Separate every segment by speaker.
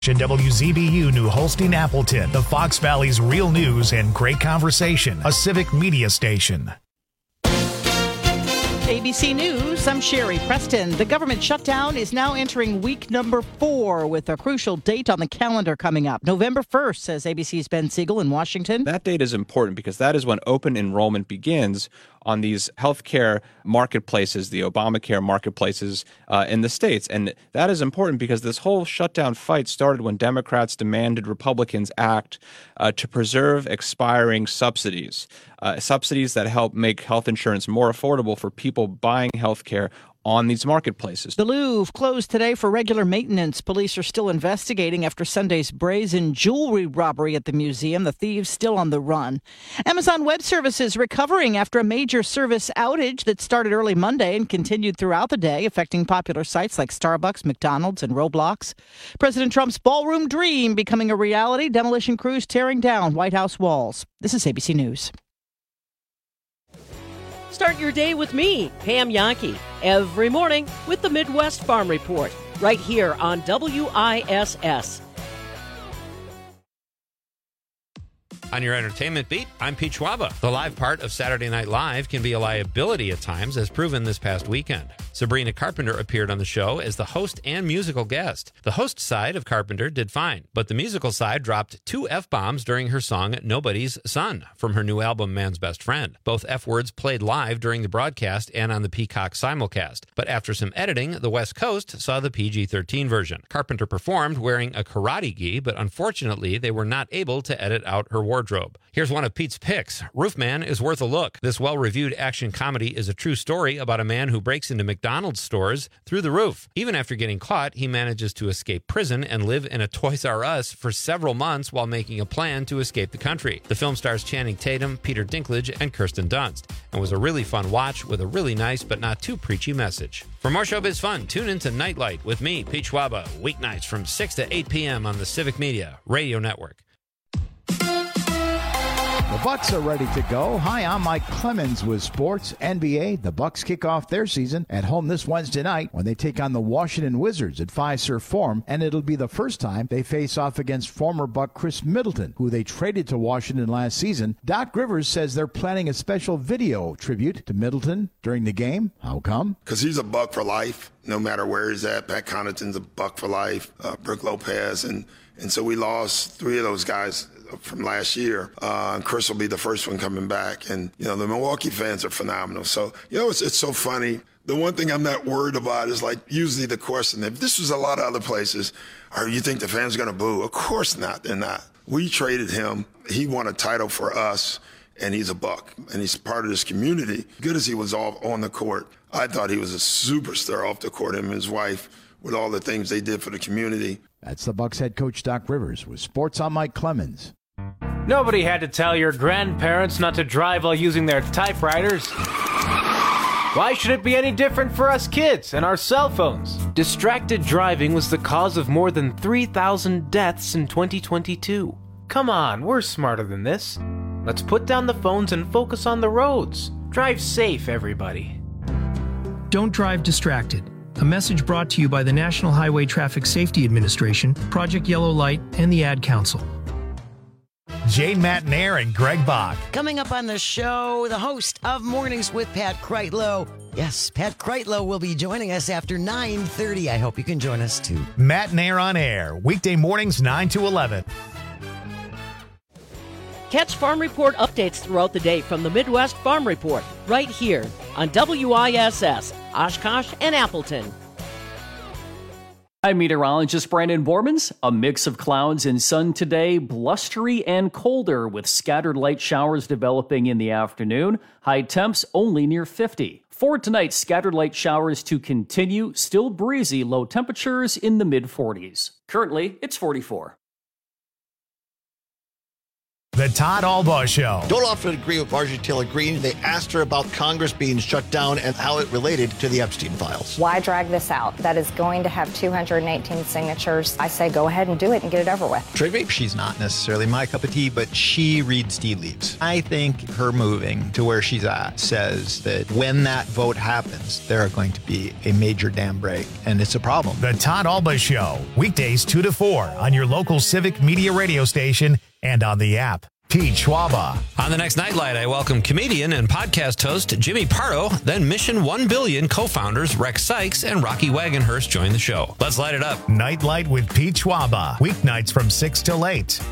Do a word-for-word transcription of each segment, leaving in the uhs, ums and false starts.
Speaker 1: W Z B U New Holstein Appleton, the Fox Valley's real news and great conversation, a civic media station.
Speaker 2: A B C News, I'm Sherry Preston. The government shutdown is now entering week number four with a crucial date on the calendar coming up. November first, says A B C's Ben Siegel in Washington.
Speaker 3: That date is important because that is when open enrollment begins on these healthcare marketplaces, the Obamacare marketplaces uh, in the states. And that is important because this whole shutdown fight started when Democrats demanded Republicans act uh, to preserve expiring subsidies, uh, subsidies that help make health insurance more affordable for people buying health care on these marketplaces.
Speaker 2: The Louvre closed today for regular maintenance. Police are still investigating after Sunday's brazen jewelry robbery at the museum. The thieves still on the run. Amazon Web Services recovering after a major service outage that started early Monday and continued throughout the day, affecting popular sites like Starbucks, McDonald's, and Roblox. President Trump's ballroom dream becoming a reality. Demolition crews tearing down White House walls. This is A B C News.
Speaker 4: Start your day with me, Pam Yankee, every morning with the Midwest Farm Report, right here on W I S S.
Speaker 5: On your entertainment beat, I'm Pete Schwaba. The live part of Saturday Night Live can be a liability at times, as proven this past weekend. Sabrina Carpenter appeared on the show as the host and musical guest. The host side of Carpenter did fine, but the musical side dropped two F-bombs during her song Nobody's Son from her new album Man's Best Friend. Both F-words played live during the broadcast and on the Peacock simulcast, but after some editing, the West Coast saw the P G thirteen version. Carpenter performed wearing a karate gi, but unfortunately they were not able to edit out her wardrobe. Here's one of Pete's picks. Roofman is worth a look. This well-reviewed action comedy is a true story about a man who breaks into McDonald's stores through the roof. Even after getting caught, he manages to escape prison and live in a Toys R Us for several months while making a plan to escape the country. The film stars Channing Tatum, Peter Dinklage, and Kirsten Dunst, and was a really fun watch with a really nice but not too preachy message. For more showbiz fun, tune into Nightlight with me, Pete Schwaba, weeknights from six to eight p.m. on the Civic Media Radio Network.
Speaker 6: The Bucks are ready to go. Hi, I'm Mike Clemens with Sports N B A. The Bucks kick off their season at home this Wednesday night when they take on the Washington Wizards at Fiserv Forum, and it'll be the first time they face off against former Buck Chris Middleton, who they traded to Washington last season. Doc Rivers says they're planning a special video tribute to Middleton during the game. How come?
Speaker 7: Because he's a Buck for life, no matter where he's at. Pat Connaughton's a Buck for life, uh, Brook Lopez, and, and so we lost three of those guys from last year. Uh, and Chris will be the first one coming back. And, you know, the Milwaukee fans are phenomenal. So, you know, it's, it's so funny. The one thing I'm not worried about is, like, usually the question, if this was a lot of other places, or you think the fans are going to boo? Of course not. They're not. We traded him. He won a title for us, and he's a Buck. And he's part of this community. Good as he was all on the court, I thought he was a superstar off the court, him and his wife, with all the things they did for the community.
Speaker 6: That's the Bucks head coach, Doc Rivers, with Sports on Mike Clemens.
Speaker 8: Nobody had to tell your grandparents not to drive while using their typewriters. Why should it be any different for us kids and our cell phones? Distracted driving was the cause of more than three thousand deaths in twenty twenty-two. Come on, we're smarter than this. Let's put down the phones and focus on the roads. Drive safe, everybody.
Speaker 9: Don't drive distracted. A message brought to you by the National Highway Traffic Safety Administration, Project Yellow Light, and the Ad Council.
Speaker 1: Jane Matnair and Greg Bach.
Speaker 10: Coming up on the show, the host of Mornings with Pat Kreitlow. Yes, Pat Kreitlow will be joining us after nine thirty. I hope you can join us too.
Speaker 1: Matnair on air, weekday mornings nine to eleven.
Speaker 4: Catch Farm Report updates throughout the day from the Midwest Farm Report, right here on W I S S, Oshkosh and Appleton.
Speaker 11: I'm meteorologist Brandon Bormans. A mix of clouds and sun today, blustery and colder with scattered light showers developing in the afternoon. High temps only near fifty. For tonight, scattered light showers to continue, still breezy, low temperatures in the mid forties. Currently, it's forty-four.
Speaker 1: The Todd Albaugh Show.
Speaker 12: Don't often agree with Marjorie Taylor Greene. They asked her about Congress being shut down and how it related to the Epstein files.
Speaker 13: Why drag this out? That is going to have two hundred eighteen signatures. I say go ahead and do it and get it over with.
Speaker 12: Trigby?
Speaker 14: She's not necessarily my cup of tea, but she reads tea leaves. I think her moving to where she's at says that when that vote happens, there are going to be a major dam break, and it's a problem.
Speaker 1: The Todd Albaugh Show, weekdays two to four on your local Civic Media radio station and on the app. Pete Schwaba.
Speaker 5: On the next Nightlight, I welcome comedian and podcast host Jimmy Pardo, then Mission one billion co-founders Rex Sykes and Rocky Wagonhurst join the show. Let's light it up.
Speaker 1: Nightlight with Pete Schwaba, weeknights from six till eight.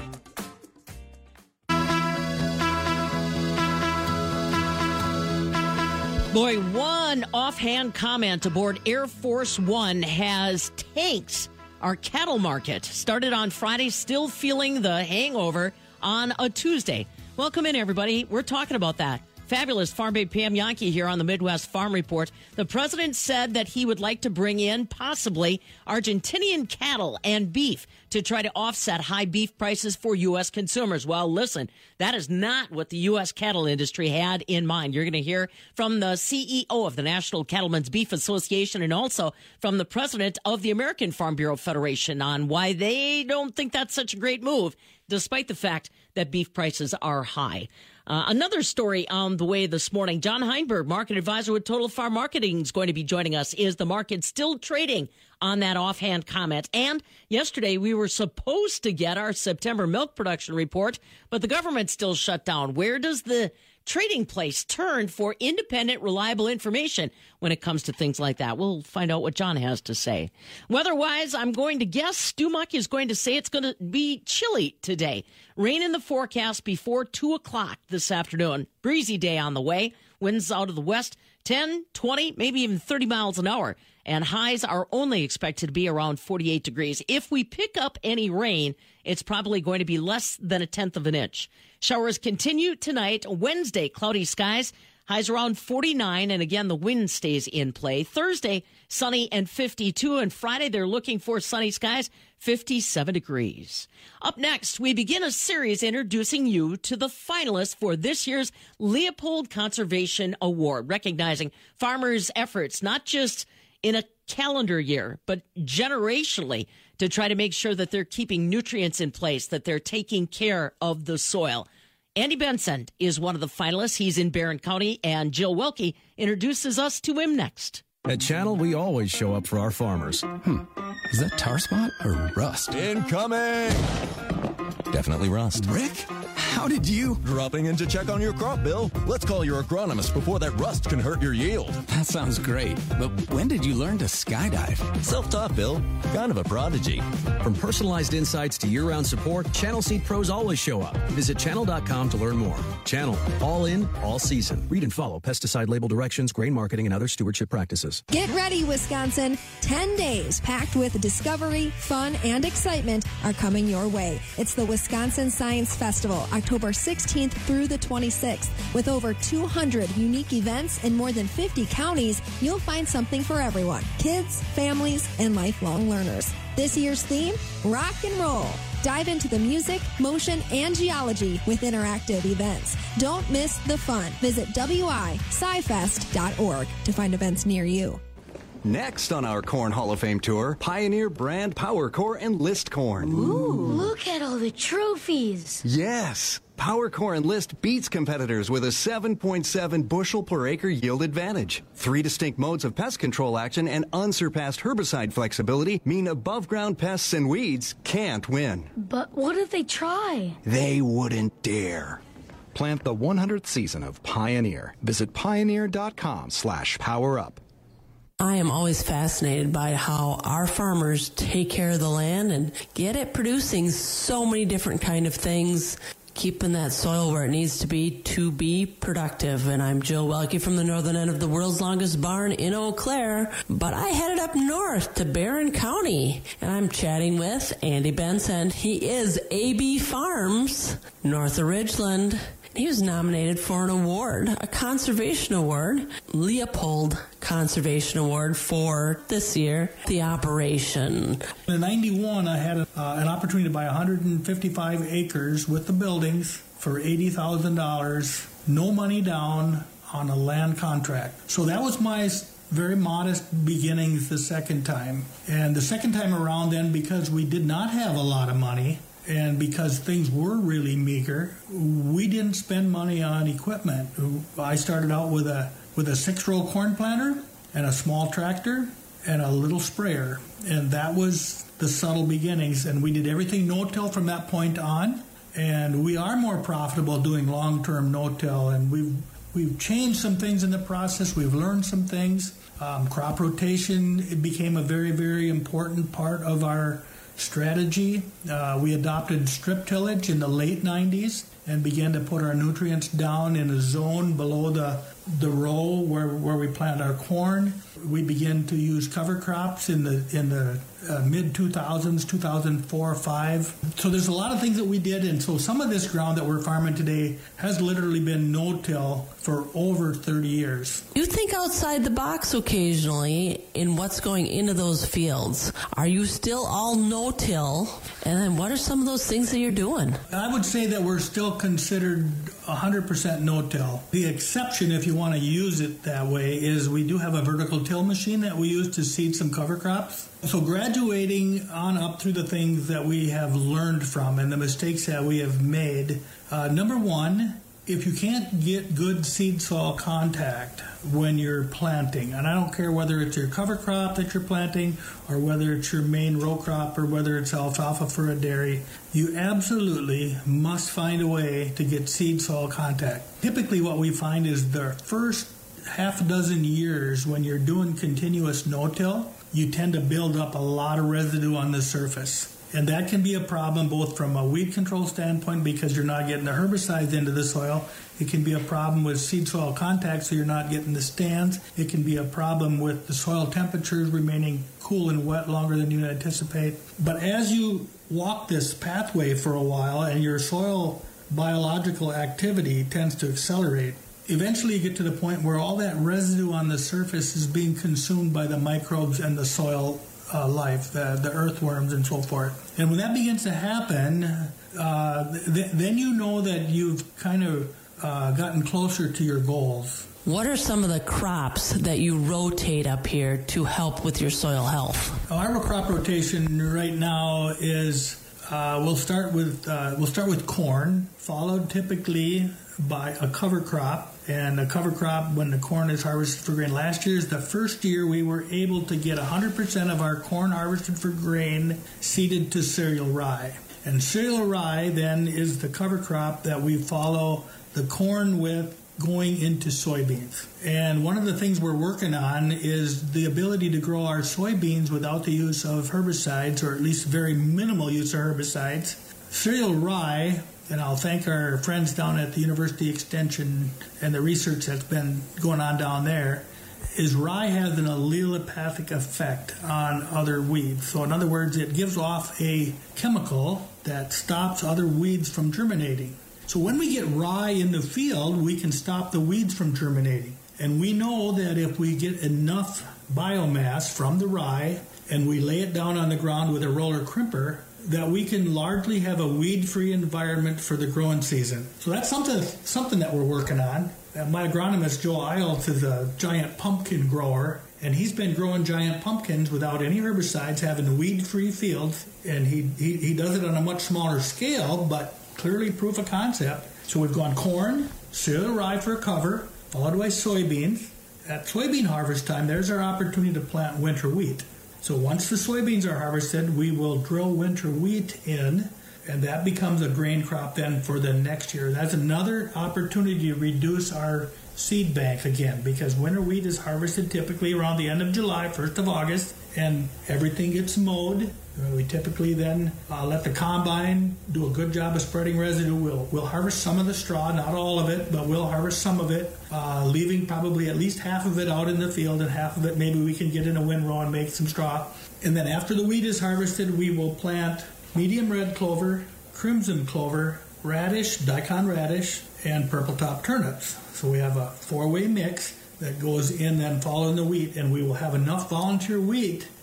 Speaker 4: Boy, one offhand comment aboard Air Force One has tanks our cattle market. Started on Friday, still feeling the hangover on a Tuesday. Welcome in, everybody. We're talking about that. Fabulous Farm Babe Pam Yankee here on the Midwest Farm Report. The president said that he would like to bring in possibly Argentinian cattle and beef to try to offset high beef prices for U S consumers. Well, listen, that is not what the U S cattle industry had in mind. You're going to hear from the C E O of the National Cattlemen's Beef Association and also from the president of the American Farm Bureau Federation on why they don't think that's such a great move, despite the fact that beef prices are high. Uh, another story on the way this morning. John Heinberg, market advisor with Total Farm Marketing, is going to be joining us. Is the market still trading on that offhand comment? And yesterday we were supposed to get our September milk production report, but the government still shut down. Where does the trading place turn for independent, reliable information when it comes to things like that? We'll find out what John has to say. Weather-wise, I'm going to guess Stu Muck is going to say it's going to be chilly today. Rain in the forecast before two o'clock this afternoon. Breezy day on the way. Winds out of the west, ten, twenty, maybe even thirty miles an hour. And highs are only expected to be around forty-eight degrees. If we pick up any rain, it's probably going to be less than a tenth of an inch. Showers continue tonight. Wednesday, cloudy skies. Highs around forty-nine, and again, the wind stays in play. Thursday, sunny and fifty-two, and Friday, they're looking for sunny skies, fifty-seven degrees. Up next, we begin a series introducing you to the finalists for this year's Leopold Conservation Award, recognizing farmers' efforts, not just in a calendar year, but generationally, to try to make sure that they're keeping nutrients in place, that they're taking care of the soil. Andy Benson is one of the finalists. He's in Barron County, and Jill Welke introduces us to him next.
Speaker 15: At Channel, we always show up for our farmers. Hmm, is that tar spot or rust?
Speaker 16: Incoming!
Speaker 15: Definitely rust.
Speaker 16: Rick, how did you? Dropping in to check on your crop, Bill. Let's call your agronomist before that rust can hurt your yield.
Speaker 15: That sounds great, but when did you learn to skydive?
Speaker 16: Self-taught, Bill. Kind of a prodigy.
Speaker 15: From personalized insights to year-round support, Channel Seed pros always show up. Visit channel dot com to learn more. Channel, all in, all season. Read and follow pesticide label directions, grain marketing, and other stewardship practices.
Speaker 17: Get ready, Wisconsin. Ten days packed with discovery, fun, and excitement are coming your way. It's the Wisconsin Science Festival, October sixteenth through the twenty-sixth. With over two hundred unique events in more than fifty counties, you'll find something for everyone. Kids, families, and lifelong learners. This year's theme, rock and roll. Dive into the music, motion, and geology with interactive events. Don't miss the fun. Visit w i sci fest dot org to find events near you.
Speaker 18: Next on our Corn Hall of Fame tour, Pioneer brand Power Core and List Corn.
Speaker 19: Ooh, look at all the trophies.
Speaker 18: Yes. Power Core and List beats competitors with a seven point seven bushel per acre yield advantage. Three distinct modes of pest control action and unsurpassed herbicide flexibility mean above-ground pests and weeds can't win.
Speaker 19: But what if they try?
Speaker 18: They wouldn't dare. Plant the one hundredth season of Pioneer. Visit pioneer dot com slash power up.
Speaker 20: I am always fascinated by how our farmers take care of the land and get it producing so many different kind of things, keeping that soil where it needs to be to be productive. And I'm Jill Welke from the northern end of the world's longest barn in Eau Claire, but I headed up north to Barron County, and I'm chatting with Andy Benson. He is A B Farms, north of Ridgeland. He was nominated for an award, a conservation award, Leopold Conservation Award for this year, the operation.
Speaker 21: In ninety-one, I had a, uh, an opportunity to buy one hundred fifty-five acres with the buildings for eighty thousand dollars, no money down on a land contract. So that was my very modest beginnings the second time. And the second time around then, because we did not have a lot of money and because things were really meager, we didn't spend money on equipment. I started out with a with a six-row corn planter and a small tractor and a little sprayer. And that was the subtle beginnings. And we did everything no-till from that point on. And we are more profitable doing long-term no-till. And we've we've changed some things in the process. We've learned some things. Um, crop rotation, it became a very, very important part of our strategy. Uh, we adopted strip tillage in the late nineties and began to put our nutrients down in a zone below the the row where, where we plant our corn. We began to use cover crops in the in the uh, mid two thousands, two thousand four or five. So there's a lot of things that we did, and so some of this ground that we're farming today has literally been no-till for over thirty years.
Speaker 20: You think outside the box occasionally in what's going into those fields. Are you still all no-till? And then what are some of those things that you're doing?
Speaker 21: I would say that we're still considered one hundred percent no-till. The exception, if you want to use it that way, is we do have a vertical till machine that we use to seed some cover crops. So graduating on up through the things that we have learned from and the mistakes that we have made, uh, number one, if you can't get good seed soil contact when you're planting, and I don't care whether it's your cover crop that you're planting or whether it's your main row crop or whether it's alfalfa for a dairy, you absolutely must find a way to get seed soil contact. Typically what we find is the first half a dozen years when you're doing continuous no-till, you tend to build up a lot of residue on the surface. And that can be a problem both from a weed control standpoint because you're not getting the herbicides into the soil. It can be a problem with seed soil contact, so you're not getting the stands. It can be a problem with the soil temperatures remaining cool and wet longer than you anticipate. But as you walk this pathway for a while and your soil biological activity tends to accelerate, eventually you get to the point where all that residue on the surface is being consumed by the microbes and the soil Uh, life, the, the earthworms and so forth. And when that begins to happen, uh, th- then you know that you've kind of uh, gotten closer to your goals.
Speaker 20: What are some of the crops that you rotate up here to help with your soil health?
Speaker 21: Our crop rotation right now is uh, we'll start with uh, we'll start with corn, followed typically by a cover crop. And a cover crop, when the corn is harvested for grain. Last year is the first year we were able to get one hundred percent of our corn harvested for grain seeded to cereal rye. And cereal rye then is the cover crop that we follow the corn with going into soybeans. And one of the things we're working on is the ability to grow our soybeans without the use of herbicides, or at least very minimal use of herbicides. Cereal rye, and I'll thank our friends down at the University Extension and the research that's been going on down there, is rye has an allelopathic effect on other weeds. So in other words, it gives off a chemical that stops other weeds from germinating. So when we get rye in the field, we can stop the weeds from germinating. And we know that if we get enough biomass from the rye and we lay it down on the ground with a roller crimper, that we can largely have a weed-free environment for the growing season. So that's something something that we're working on. Uh, my agronomist, Joe Iles, is a giant pumpkin grower, and he's been growing giant pumpkins without any herbicides, having weed-free fields, and he, he, he does it on a much smaller scale, but clearly proof of concept. So we've gone corn, cereal rye for cover, followed by soybeans. At soybean harvest time, there's our opportunity to plant winter wheat. So once the soybeans are harvested, we will drill winter wheat in, and that becomes a grain crop then for the next year. That's another opportunity to reduce our seed bank again, because winter wheat is harvested typically around the end of July, first of August, and everything gets mowed. We typically then uh, let the combine do a good job of spreading residue. We'll, we'll harvest some of the straw, not all of it, but we'll harvest some of it, uh, leaving probably at least half of it out in the field, and half of it maybe we can get in a windrow and make some straw. And then after the wheat is harvested, we will plant medium red clover, crimson clover, radish, daikon radish, and purple top turnips. So we have a four-way mix that goes in then following the wheat, and we will have enough volunteer wheat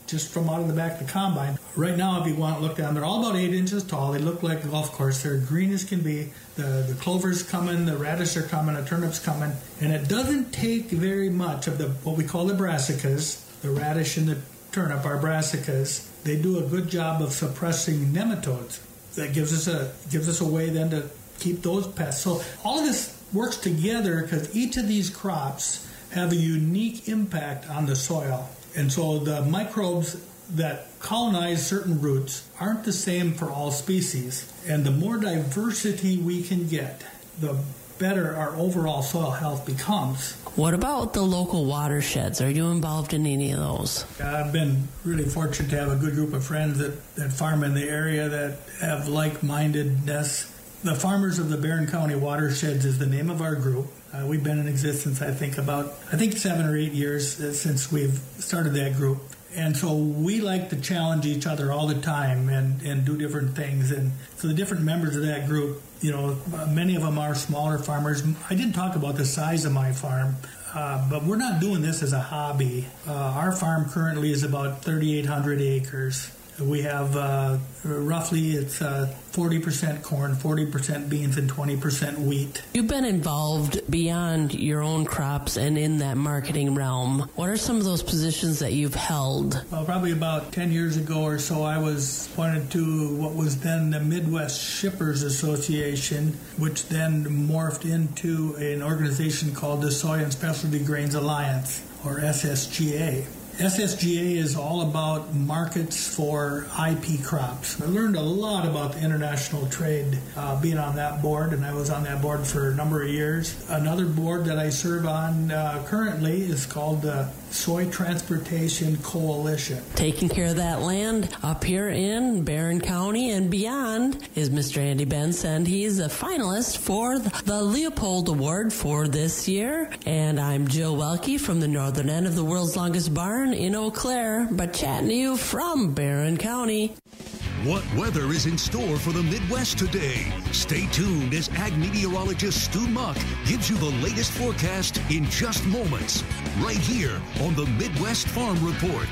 Speaker 21: just from out of the back of the combine. Right now, if you want to look down, they're all about eight inches tall. They look like a golf course. They're green as can be. The, the clover's coming, the radish are coming, the turnip's coming. And it doesn't take very much of the what we call the brassicas, the radish and the turnip, our brassicas. They do a good job of suppressing nematodes. That gives us a gives us a way then to keep those pests. So all of this works together because each of these crops have a unique impact on the soil. And so the microbes that colonize certain roots aren't the same for all species. And the more diversity we can get, the better our overall soil health becomes.
Speaker 20: What about the local watersheds? Are you involved in any of those?
Speaker 21: I've been really fortunate to have a good group of friends that, that farm in the area that have like-mindedness. The Farmers of the Barron County Watersheds is the name of our group. Uh, we've been in existence, I think, about, I think, seven or eight years since we've started that group. And so we like to challenge each other all the time and, and do different things. And so the different members of that group, you know, many of them are smaller farmers. I didn't talk about the size of my farm, uh, but we're not doing this as a hobby. Uh, our farm currently is about thirty-eight hundred acres. We have uh, roughly it's uh, forty percent corn, forty percent beans, and twenty percent wheat.
Speaker 20: You've been involved beyond your own crops and in that marketing realm. What are some of those positions that you've held?
Speaker 21: Well, probably about ten years ago or so, I was appointed to what was then the Midwest Shippers Association, which then morphed into an organization called the Soy and Specialty Grains Alliance, or S S G A. S S G A is all about markets for I P crops. I learned a lot about the international trade uh, being on that board, and I was on that board for a number of years. Another board that I serve on uh, currently is called the Soy Transportation Coalition.
Speaker 20: Taking care of that land up here in Barron County and beyond is Mister Andy Benson. He's a finalist for the Leopold Award for this year. And I'm Jill Welke from the northern end of the world's longest barn in Eau Claire, but chatting to you from Barron County.
Speaker 3: What weather is in store for the Midwest today? Stay tuned as ag meteorologist Stu Muck gives you the latest forecast in just moments, right here on the Midwest Farm Report.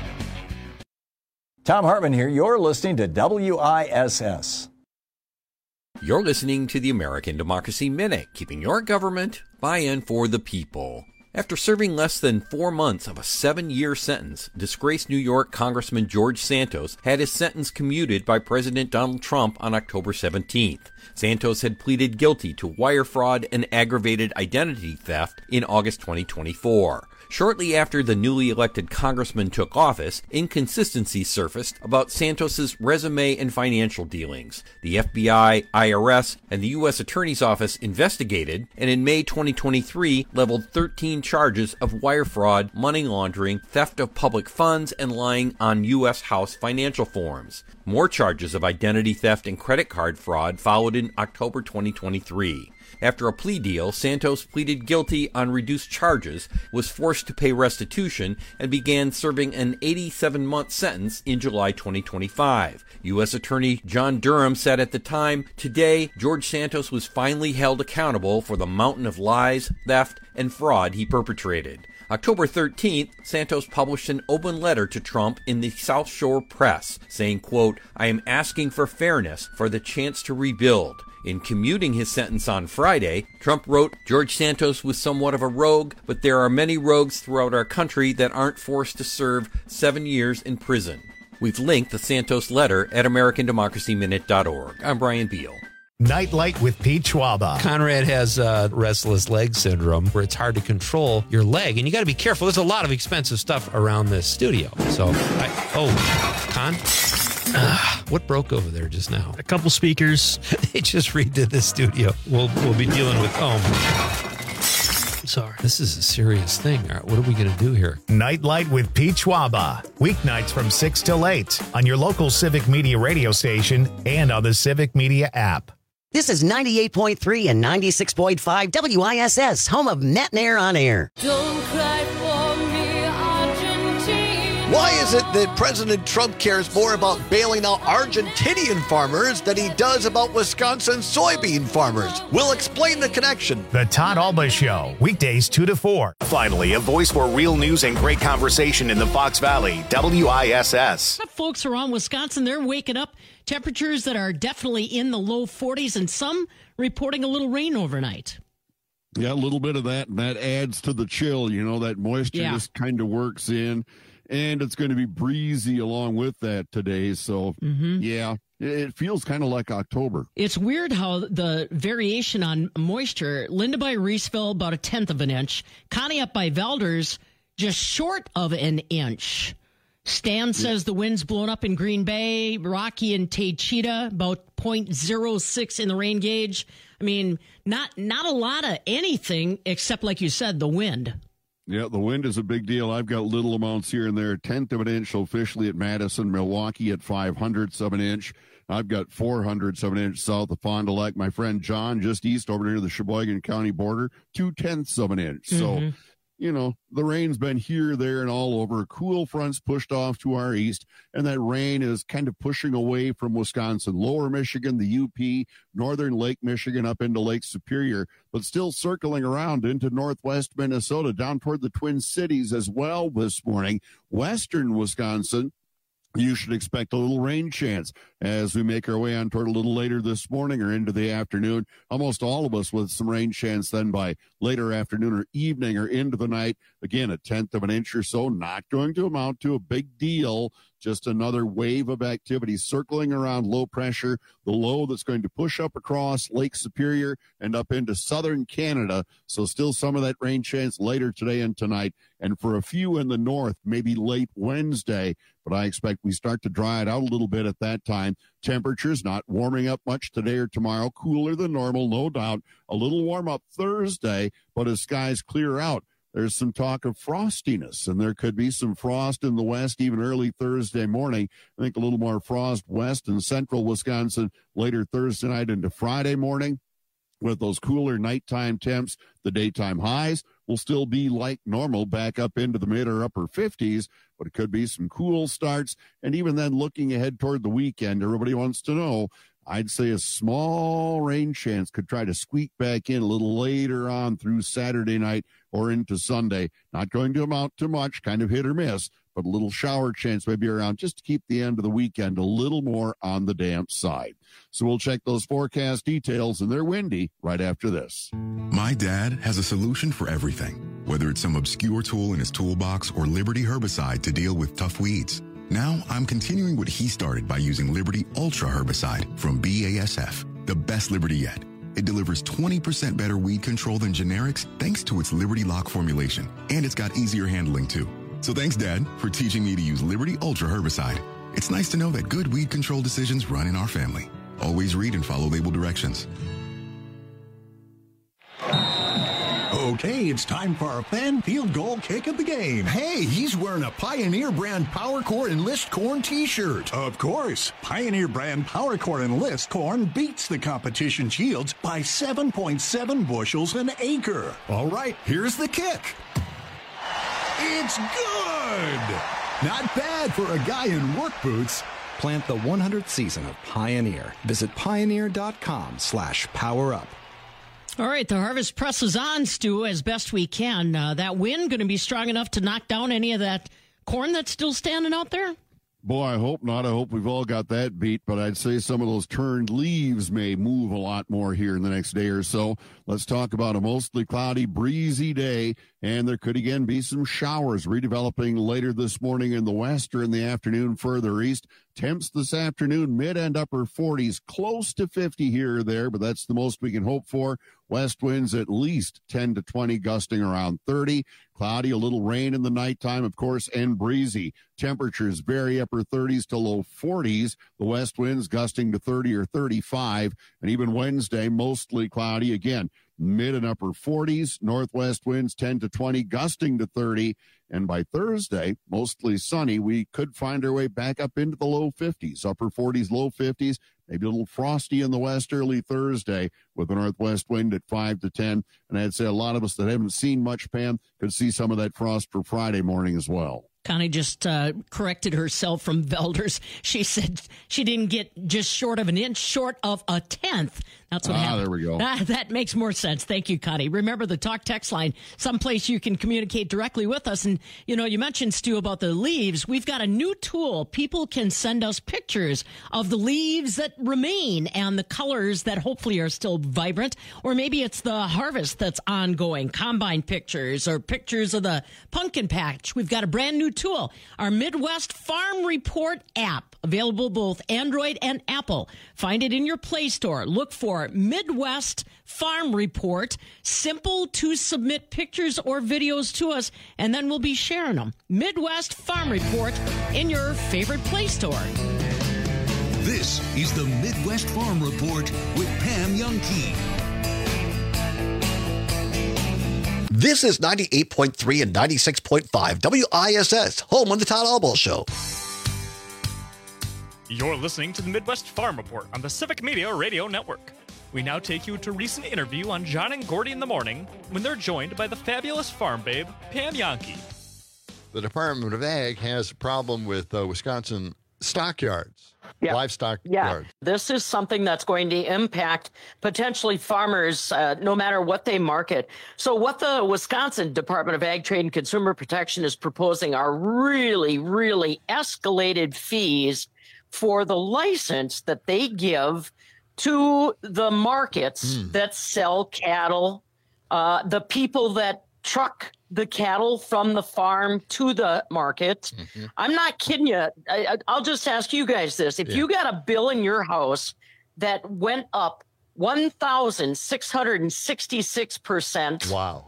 Speaker 22: Tom Hartman here. You're listening to W I S S.
Speaker 23: You're listening to the American Democracy Minute, keeping your government buy-in for the people. After serving less than four months of a seven-year sentence, disgraced New York Congressman George Santos had his sentence commuted by President Donald Trump on October seventeenth. Santos had pleaded guilty to wire fraud and aggravated identity theft in August twenty twenty-four. Shortly after the newly elected congressman took office, inconsistencies surfaced about Santos's resume and financial dealings. The F B I, I R S, and the U S Attorney's Office investigated, and in May twenty twenty-three leveled thirteen charges of wire fraud, money laundering, theft of public funds, and lying on U S House financial forms. More charges of identity theft and credit card fraud followed in October twenty twenty-three. After a plea deal, Santos pleaded guilty on reduced charges, was forced to pay restitution, and began serving an eighty-seven month sentence in July twenty twenty-five. U S Attorney John Durham said at the time, "Today, George Santos was finally held accountable for the mountain of lies, theft, and fraud he perpetrated." October thirteenth, Santos published an open letter to Trump in the South Shore Press, saying, quote, "I am asking for fairness, for the chance to rebuild." In commuting his sentence on Friday, Trump wrote, "George Santos was somewhat of a rogue, but there are many rogues throughout our country that aren't forced to serve seven years in prison." We've linked the Santos letter at American Democracy Minute dot org. I'm Brian Beal.
Speaker 1: Nightlight with Pete Schwaba.
Speaker 5: Conrad has uh, restless leg syndrome, where it's hard to control your leg, and you got to be careful. There's a lot of expensive stuff around this studio. So, I, oh, Con, uh, what broke over there just now?
Speaker 9: A couple speakers.
Speaker 5: They just redid the studio. We'll we'll be dealing with oh. Sorry. This is a serious thing. All right, what are we going to do here?
Speaker 1: Nightlight with Pete Schwaba. Weeknights from six till eight on your local Civic Media radio station and on the Civic Media app.
Speaker 10: This is ninety-eight point three and ninety-six point five W I S S, home of Net and Air on Air.
Speaker 24: Don't cry for me, Argentina.
Speaker 12: Why is it that President Trump cares more about bailing out Argentinian farmers than he does about Wisconsin soybean farmers? We'll explain the connection.
Speaker 1: The Todd Alba Show, weekdays two to four. Finally, a voice for real news and great conversation in the Fox Valley, W I S S.
Speaker 4: Folks around Wisconsin, they're waking up. Temperatures that are definitely in the low forties, and some reporting a little rain overnight.
Speaker 2: Yeah, a little bit of that, and that adds to the chill. You know, that moisture
Speaker 4: Yeah.
Speaker 2: just kind of works in, and it's going to be breezy along with that today. So,
Speaker 4: Mm-hmm.
Speaker 2: yeah, it feels kind of like October.
Speaker 4: It's weird how the variation on moisture. Linda by Reeseville, about a tenth of an inch. Connie up by Velders, just short of an inch. Stan says the wind's blown up in Green Bay. Rocky and Taycheedah, about point zero six in the rain gauge. I mean, not not a lot of anything except, like you said, the wind.
Speaker 2: Yeah, the wind is a big deal. I've got little amounts here and there. Tenth of an inch officially at Madison, Milwaukee at five hundredths of an inch. I've got four hundredths of an inch south of Fond du Lac. My friend John, just east over near the Sheboygan County border, two tenths of an inch. So,
Speaker 4: Mhm.
Speaker 2: you know, the rain's been here, there, and all over. Cool fronts pushed off to our east, and that rain is kind of pushing away from Wisconsin, lower Michigan, the U P, northern Lake Michigan up into Lake Superior, but still circling around into northwest Minnesota, down toward the Twin Cities as well this morning. Western Wisconsin, you should expect a little rain chance as we make our way on toward a little later this morning or into the afternoon. Almost all of us with some rain chance then by later afternoon or evening or into the night. Again, a tenth of an inch or so, not going to amount to a big deal. Just another wave of activity circling around low pressure, the low that's going to push up across Lake Superior and up into southern Canada. So still some of that rain chance later today and tonight. And for a few in the north, maybe late Wednesday. But I expect we start to dry it out a little bit at that time. Temperatures not warming up much today or tomorrow. Cooler than normal, no doubt. A little warm up Thursday, but as skies clear out, there's some talk of frostiness, and there could be some frost in the west even early Thursday morning. I think a little more frost west and central Wisconsin later Thursday night into Friday morning. With those cooler nighttime temps, the daytime highs will still be like normal, back up into the mid or upper fifties, but it could be some cool starts. And even then, looking ahead toward the weekend, everybody wants to know, I'd say a small rain chance could try to squeak back in a little later on through Saturday night or into Sunday. Not going to amount to much, kind of hit or miss, but a little shower chance maybe around just to keep the end of the weekend a little more on the damp side. So we'll check those forecast details, and they're windy right after this.
Speaker 6: My dad has a solution for everything, whether it's some obscure tool in his toolbox or Liberty herbicide to deal with tough weeds. Now I'm continuing what he started by using Liberty Ultra herbicide from B A S F, the best Liberty yet. It delivers twenty percent better weed control than generics thanks to its Liberty Lock formulation, and it's got easier handling too. So thanks, Dad, for teaching me to use Liberty Ultra herbicide. It's nice to know that good weed control decisions run in our family. Always read and follow label directions.
Speaker 7: Okay, it's time for our fan field goal kick of the game. Hey, he's wearing a Pioneer brand PowerCore Enlist Corn t-shirt. Of course, Pioneer brand PowerCore Enlist Corn beats the competition's yields by seven point seven bushels an acre. All right, here's the kick. It's good! Not bad for a guy in work boots.
Speaker 18: Plant the one hundredth season of Pioneer. Visit pioneer.com slash power up.
Speaker 4: All right, the harvest press is on, Stu, as best we can. Uh, that wind going to be strong enough to knock down any of that corn that's still standing out there?
Speaker 2: Boy, I hope not. I hope we've all got that beat, but I'd say some of those turned leaves may move a lot more here in the next day or so. Let's talk about a mostly cloudy, breezy day, and there could again be some showers redeveloping later this morning in the west or in the afternoon further east. Temps this afternoon, mid and upper forties, close to fifty here or there, but that's the most we can hope for. West winds at least ten to twenty, gusting around thirty. Cloudy, a little rain in the nighttime, of course, and breezy. Temperatures vary upper thirties to low forties. The west winds gusting to thirty or thirty-five. And even Wednesday, mostly cloudy. Again, mid and upper forties. Northwest winds ten to twenty, gusting to thirty. And by Thursday, mostly sunny. We could find our way back up into the low fifties, upper forties, low fifties. Maybe a little frosty in the west early Thursday with a northwest wind at five to ten. And I'd say a lot of us that haven't seen much, Pam, could see some of that frost for Friday morning as well.
Speaker 4: Connie just uh, corrected herself from Velders. She said she didn't get just short of an inch, short of a tenth. That's what
Speaker 2: ah,
Speaker 4: happened.
Speaker 2: There we go.
Speaker 4: Ah, that makes more sense. Thank you, Connie. Remember the talk text line, someplace you can communicate directly with us. And, you know, you mentioned, Stu, about the leaves. We've got a new tool. People can send us pictures of the leaves that remain and the colors that hopefully are still vibrant. Or maybe it's the harvest that's ongoing, combine pictures or pictures of the pumpkin patch. We've got a brand new tool, our Midwest Farm Report app, available both Android and Apple. Find it in your Play Store. Look for Midwest Farm Report. Simple to submit pictures or videos to us, and then we'll be sharing them. Midwest Farm Report in your favorite Play Store.
Speaker 3: This is the Midwest Farm Report with Pam Youngkey.
Speaker 12: This is ninety-eight point three and ninety-six point five W I S S, home of the Todd Albaugh Show.
Speaker 8: You're listening to the Midwest Farm Report on the Civic Media Radio Network. We now take you to a recent interview on John and Gordy in the Morning when they're joined by the fabulous farm babe, Pam Youngkey.
Speaker 11: The Department of Ag has a problem with uh, Wisconsin stockyards,
Speaker 4: Yeah.
Speaker 11: livestock
Speaker 4: Yeah,
Speaker 11: yards.
Speaker 4: this is something that's going to impact potentially farmers uh, no matter what they market. So what the Wisconsin Department of Ag, Trade, and Consumer Protection is proposing are really, really escalated fees for the license that they give to the markets
Speaker 11: Mm.
Speaker 4: that sell cattle, uh, the people that truck the cattle from the farm to the market.
Speaker 11: Mm-hmm.
Speaker 4: I'm not kidding you. I, I- I'll just ask you guys this. If
Speaker 11: Yeah.
Speaker 4: you got a bill in your house that went up one thousand six hundred sixty-six percent,
Speaker 11: Wow.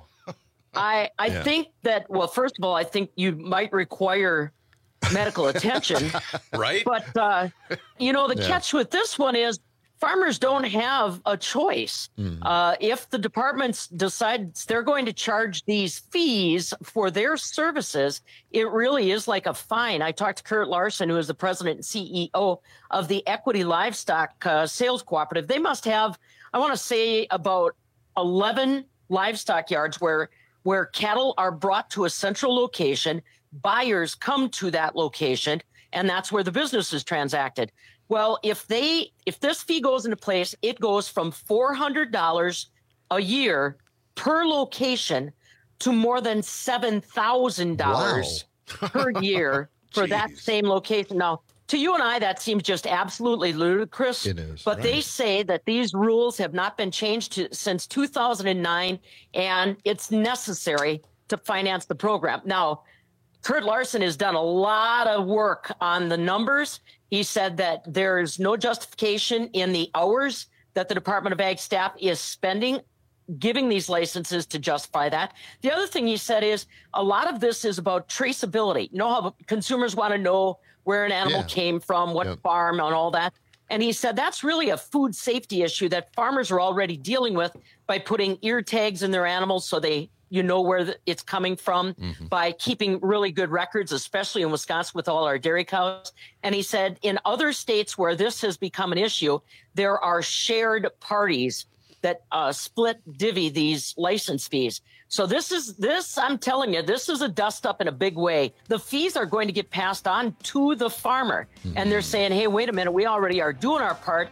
Speaker 4: I, I
Speaker 11: Yeah.
Speaker 4: think that, well, first of all, I think you might require medical attention.
Speaker 5: Right?
Speaker 4: But, uh, you know, the
Speaker 11: Yeah.
Speaker 4: catch with this one is farmers don't have a choice.
Speaker 11: Mhm.
Speaker 4: Uh, if the departments decide they're going to charge these fees for their services, it really is like a fine. I talked to Kurt Larson, who is the president and C E O of the Equity Livestock uh, Sales Cooperative. They must have, I want to say, about eleven livestock yards where where cattle are brought to a central location. Buyers come to that location, and that's where the business is transacted. Well, if they if this fee goes into place, it goes from four hundred dollars a year per location to more than seven thousand dollars per year for that same location. Now, to you and I, that seems just absolutely ludicrous.
Speaker 11: It is,
Speaker 4: But they
Speaker 11: right.
Speaker 4: say that these rules have not been changed to, since two thousand nine, and it's necessary to finance the program. Now, Kurt Larson has done a lot of work on the numbers. He said that there's no justification in the hours that the Department of Ag staff is spending giving these licenses to justify that. The other thing he said is a lot of this is about traceability. You know how consumers want to know where an animal
Speaker 11: Yeah.
Speaker 4: came from, what
Speaker 11: Yep.
Speaker 4: farm, and all that. And he said that's really a food safety issue that farmers are already dealing with by putting ear tags in their animals so they you know where the, it's coming from,
Speaker 11: Mhm.
Speaker 4: by keeping really good records, especially in Wisconsin with all our dairy cows. And he said in other states where this has become an issue, there are shared parties that uh, split divvy these license fees. So this is this, I'm telling you, this is a dust up in a big way. The fees are going to get passed on to the farmer. And they're saying, hey, wait a minute, we already are doing our part.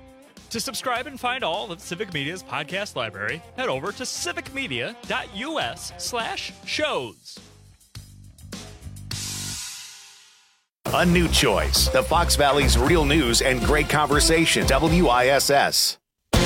Speaker 8: To subscribe and find all of Civic Media's podcast library, head over to civicmedia.us slash shows.
Speaker 1: A new choice. The Fox Valley's real news and great conversation. W I S S.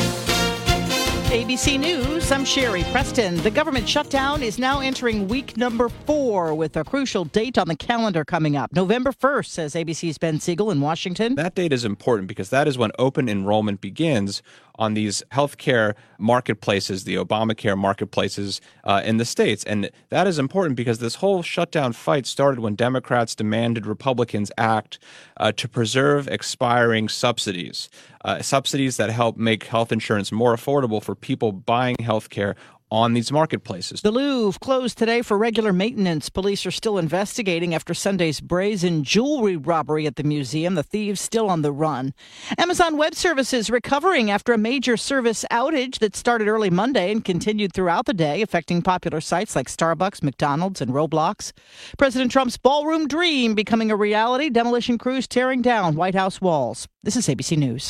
Speaker 13: A B C News, I'm Sherry Preston. The government shutdown is now entering week number four with a crucial date on the calendar coming up. November first, says A B C's Ben Siegel in Washington.
Speaker 24: That date is important because that is when open enrollment begins on these healthcare marketplaces, the Obamacare marketplaces uh, in the states. And that is important because this whole shutdown fight started when Democrats demanded Republicans act uh, to preserve expiring subsidies, uh, subsidies that help make health insurance more affordable for people buying healthcare on these marketplaces.
Speaker 13: The Louvre closed today for regular maintenance. Police are still investigating after Sunday's brazen jewelry robbery at the museum. The thieves still on the run. Amazon Web Services recovering after a major service outage that started early Monday and continued throughout the day, affecting popular sites like Starbucks, McDonald's, and Roblox. President Trump's ballroom dream becoming a reality. Demolition crews tearing down White House walls. This is A B C News.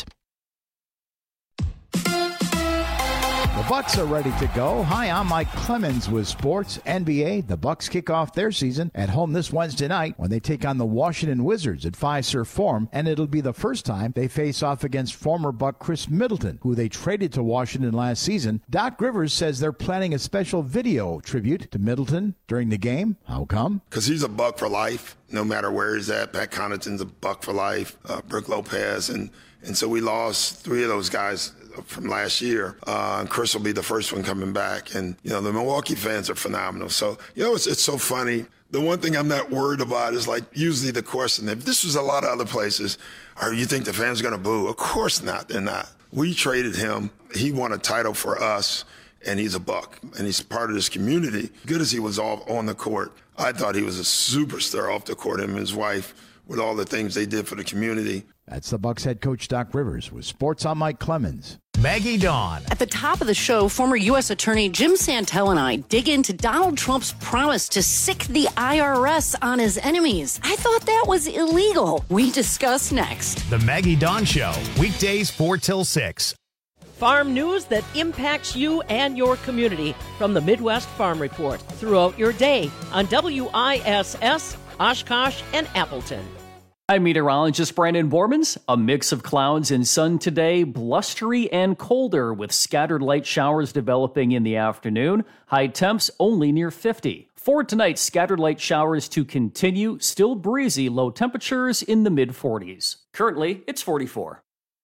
Speaker 14: The Bucks are ready to go. Hi, I'm Mike Clemens with sports. N B A, the Bucks kick off their season at home this Wednesday night when they take on the Washington Wizards at Fiserv Forum, and it'll be the first time they face off against former Buck Chris Middleton, who they traded to Washington last season. Doc Rivers says they're planning a special video tribute to Middleton during the game. How come?
Speaker 15: Because he's a Buck for life, no matter where he's at. Pat Connaughton's a Buck for life, uh, Brook Lopez, and, and so we lost three of those guys from last year. Uh, and Chris will be the first one coming back. And, you know, the Milwaukee fans are phenomenal. So, you know, it's, it's so funny. The one thing I'm not worried about is, like, usually the question, if this was a lot of other places, or you think the fans are going to boo? Of course not. They're not. We traded him. He won a title for us, and he's a Buck. And he's part of this community. Good as he was all on the court, I thought he was a superstar off the court, him and his wife, with all the things they did for the community.
Speaker 14: That's the Bucks head coach Doc Rivers with sports. I'm Mike Clemens.
Speaker 1: Maggie Dawn.
Speaker 16: At the top of the show, former U S Attorney Jim Santel and I dig into Donald Trump's promise to sick the I R S on his enemies. I thought that was illegal. We discuss next.
Speaker 1: The Maggie Dawn Show, weekdays four till six.
Speaker 4: Farm news that impacts you and your community from the Midwest Farm Report throughout your day on W I S S, Oshkosh, and Appleton.
Speaker 17: I'm meteorologist Brandon Bormans. A mix of clouds and sun today, blustery and colder with scattered light showers developing in the afternoon. High temps only near fifty. For tonight, scattered light showers to continue, still breezy, low temperatures in the mid forties. Currently, it's forty-four.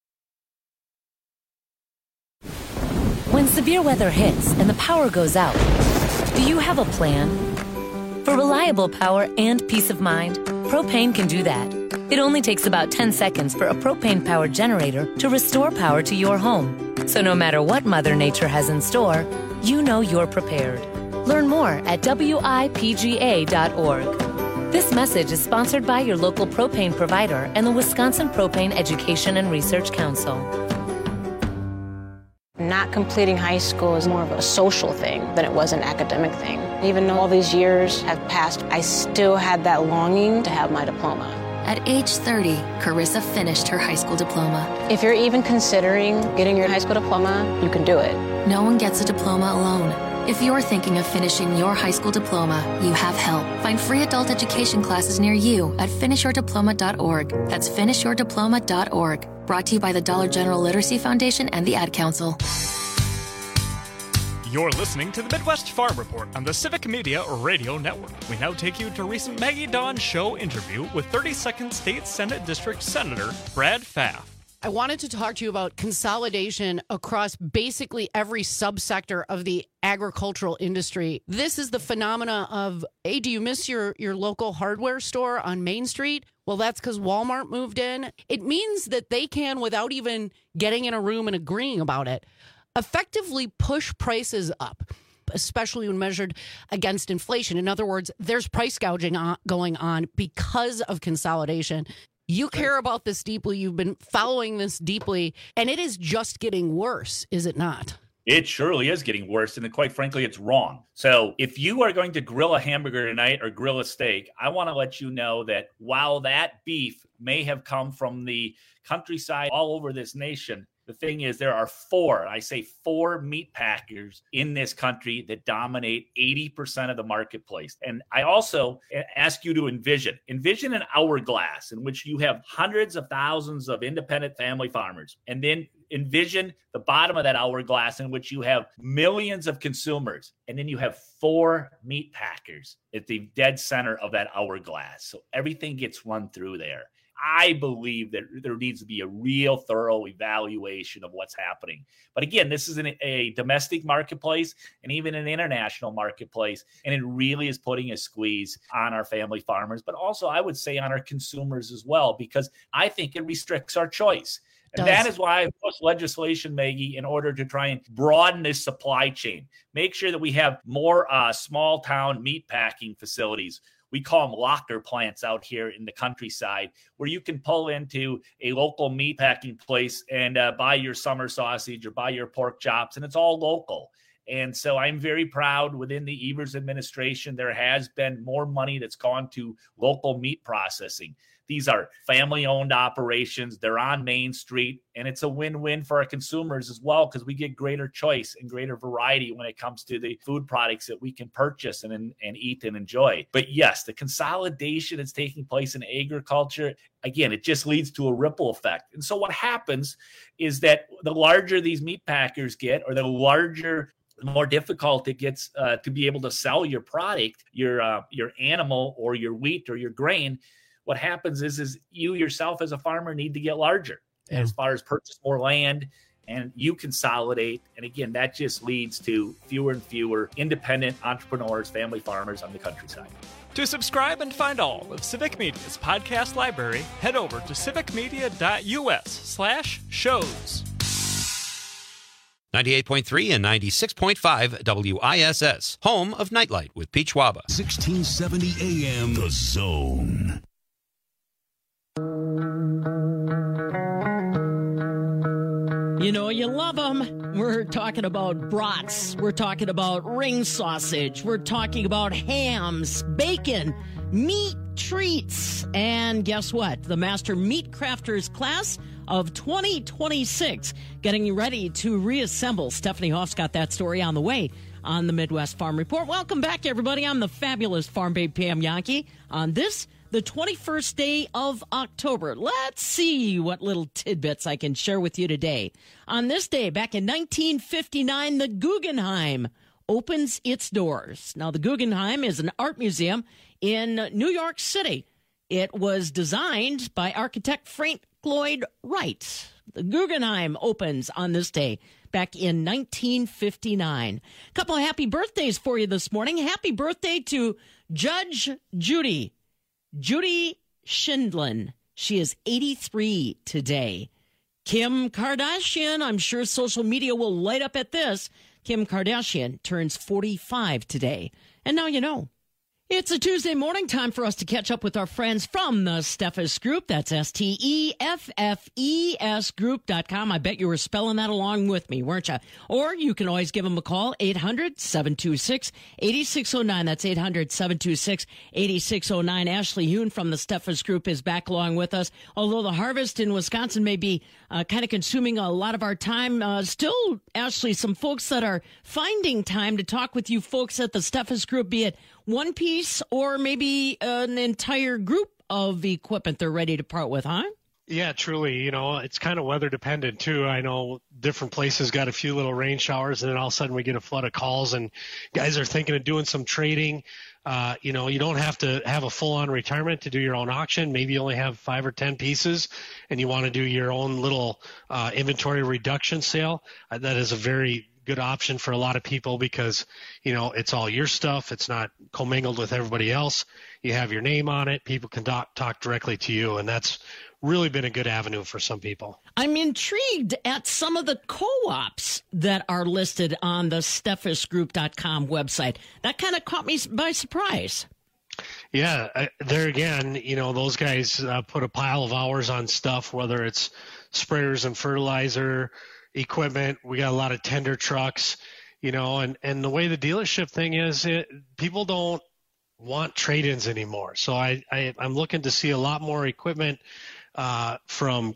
Speaker 25: When severe weather hits and the power goes out, do you have a plan? For reliable power and peace of mind, propane can do that. It only takes about ten seconds for a propane-powered generator to restore power to your home. So no matter what Mother Nature has in store, you know you're prepared. Learn more at W I P G A dot org. This message is sponsored by your local propane provider and the Wisconsin Propane Education and Research Council.
Speaker 26: Not completing high school is more of a social thing than it was an academic thing. Even though all these years have passed, I still had that longing to have my diploma.
Speaker 25: At age thirty, Carissa finished her high school diploma.
Speaker 26: If you're even considering getting your high school diploma, you can do it.
Speaker 25: No one gets a diploma alone. If you're thinking of finishing your high school diploma, you have help. Find free adult education classes near you at finish your diploma dot org. That's finish your diploma dot org. Brought to you by the Dollar General Literacy Foundation and the Ad Council.
Speaker 8: You're listening to the Midwest Farm Report on the Civic Media Radio Network. We now take you to a recent Maggie Dawn Show interview with thirty-second State Senate District Senator Brad Pfaff.
Speaker 27: I wanted to talk to you about consolidation across basically every subsector of the agricultural industry. This is the phenomena of, hey, do you miss your, your local hardware store on Main Street? Well, that's because Walmart moved in. It means that they can, without even getting in a room and agreeing about it, effectively push prices up, especially when measured against inflation. In other words, there's price gouging on, going on because of consolidation. You care about this deeply. You've been following this deeply, and it is just getting worse, is it not?
Speaker 28: It surely is getting worse, and quite frankly, it's wrong. So if you are going to grill a hamburger tonight or grill a steak, I want to let you know that while that beef may have come from the countryside all over this nation, the thing is, there are four, I say four meat packers in this country that dominate eighty percent of the marketplace. And I also ask you to envision, envision an hourglass in which you have hundreds of thousands of independent family farmers. And then envision the bottom of that hourglass in which you have millions of consumers. And then you have four meat packers at the dead center of that hourglass. So everything gets run through there. I believe that there needs to be a real thorough evaluation of what's happening. But again, this is an, a domestic marketplace and even an international marketplace, and it really is putting a squeeze on our family farmers, but also I would say on our consumers as well, because I think it restricts our choice. And that is why I pushed legislation, Maggie, in order to try and broaden this supply chain. Make sure that we have more uh, small town meat packing facilities. We call them locker plants out here in the countryside, where you can pull into a local meat packing place and uh, buy your summer sausage or buy your pork chops, and it's all local. And so I'm very proud within the Evers administration, there has been more money that's gone to local meat processing. These are family-owned operations. They're on Main Street, and it's a win-win for our consumers as well, because we get greater choice and greater variety when it comes to the food products that we can purchase and, and, and eat and enjoy. But yes, the consolidation that's taking place in agriculture, again, it just leads to a ripple effect. And so what happens is that the larger these meat packers get, or the larger the more difficult it gets uh, to be able to sell your product, your uh, your animal or your wheat or your grain, what happens is, is you yourself as a farmer need to get larger yeah. as far as purchase more land, and you consolidate. And again, that just leads to fewer and fewer independent entrepreneurs, family farmers on the countryside.
Speaker 8: To subscribe and find all of Civic Media's podcast library, head over to civicmedia.us slash shows.
Speaker 5: ninety-eight point three and ninety-six point five W I S S, home of Nightlight with Pete Schwaba.
Speaker 3: sixteen seventy A M, The Zone.
Speaker 4: You know, you love them. We're talking about brats. We're talking about ring sausage. We're talking about hams, bacon, meat treats. And guess what? The Master Meat Crafters class of twenty twenty-six getting you ready to reassemble. Stephanie Hoff's got that story on the way on the Midwest Farm Report. Welcome back, everybody. I'm the fabulous Farm Babe Pam Yankee on this, the twenty-first day of October. Let's see what little tidbits I can share with you today. On this day, back in nineteen fifty-nine, the Guggenheim opens its doors. Now, the Guggenheim is an art museum in New York City. It was designed by architect Frank Lloyd Wright. The Guggenheim opens on this day back in nineteen fifty-nine. A couple of happy birthdays for you this morning. Happy birthday to Judge Judy. Judy Schindlin. She is eighty-three today. Kim Kardashian, I'm sure social media will light up at this. Kim Kardashian turns forty-five today. And now you know. It's a Tuesday morning, time for us to catch up with our friends from the Steffes Group. That's S T E F F E S group dot com. I bet you were spelling that along with me, weren't you? Or you can always give them a call, eight hundred, seven two six, eight six zero nine. That's eight hundred, seven two six, eight six zero nine. Ashley Hune from the Steffes Group is back along with us. Although the harvest in Wisconsin may be uh, kind of consuming a lot of our time, uh, still, Ashley, some folks that are finding time to talk with you folks at the Steffes Group, be it one piece or maybe an entire group of equipment they're ready to part with, huh?
Speaker 6: Yeah, truly. You know, it's kind of weather dependent too. I know different places got a few little rain showers and then all of a sudden we get a flood of calls and guys are thinking of doing some trading. Uh, you know, you don't have to have a full on retirement to do your own auction. Maybe you only have five or ten pieces and you want to do your own little uh, inventory reduction sale. Uh, that is a very good option for a lot of people because, you know, it's all your stuff. It's not commingled with everybody else. You have your name on it. People can talk, talk directly to you. And that's really been a good avenue for some people.
Speaker 4: I'm intrigued at some of the co-ops that are listed on the steffes group dot com website. That kind of caught me by surprise.
Speaker 6: Yeah, uh, there again, you know, those guys uh, put a pile of hours on stuff, whether it's sprayers and fertilizer, equipment. We got a lot of tender trucks, you know, and, and the way the dealership thing is, it, people don't want trade-ins anymore. So I, I, I'm looking to see a lot more equipment uh, from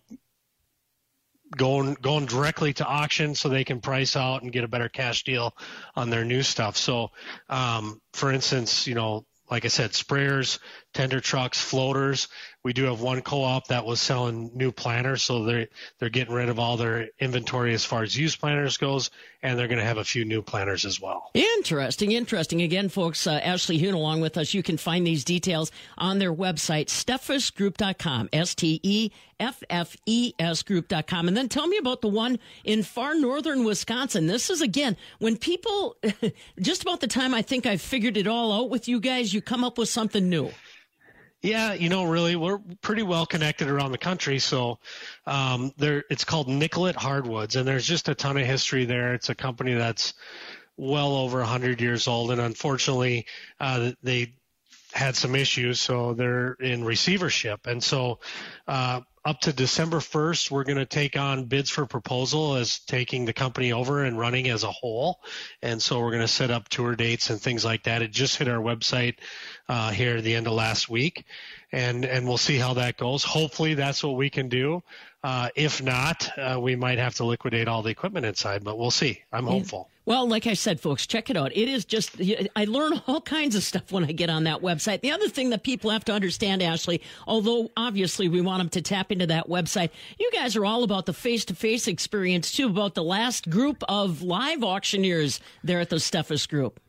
Speaker 6: going going directly to auction so they can price out and get a better cash deal on their new stuff. So, um, for instance, you know, like I said, sprayers, tender trucks, floaters. We do have one co-op that was selling new planters, so they're they're getting rid of all their inventory as far as used planters goes, and they're going to have a few new planters as well.
Speaker 4: Interesting, interesting. Again, folks, uh, Ashley Hune along with us. You can find these details on their website, steffes group dot com, S T E F F E S group dot com. And then tell me about the one in far northern Wisconsin. This is, again, when people, just about the time I think I've figured it all out with you guys, you come up with something new.
Speaker 6: Yeah, you know, really, we're pretty well connected around the country. So um, there, it's called Nicollet Hardwoods, and there's just a ton of history there. It's a company that's well over one hundred years old, and unfortunately, uh, they had some issues, so they're in receivership. And so uh, up to December first, we're going to take on bids for proposal as taking the company over and running as a whole. And so we're going to set up tour dates and things like that. It just hit our website uh, here at the end of last week, and, and we'll see how that goes. Hopefully that's what we can do. Uh, if not, uh, we might have to liquidate all the equipment inside, but we'll see. I'm hopeful.
Speaker 4: Well, like I said, folks, check it out. It is just, I learn all kinds of stuff when I get on that website. The other thing that people have to understand, Ashley, although obviously we want them to tap into that website, you guys are all about the face-to-face experience, too, about the last group of live auctioneers there at the Steffes Group.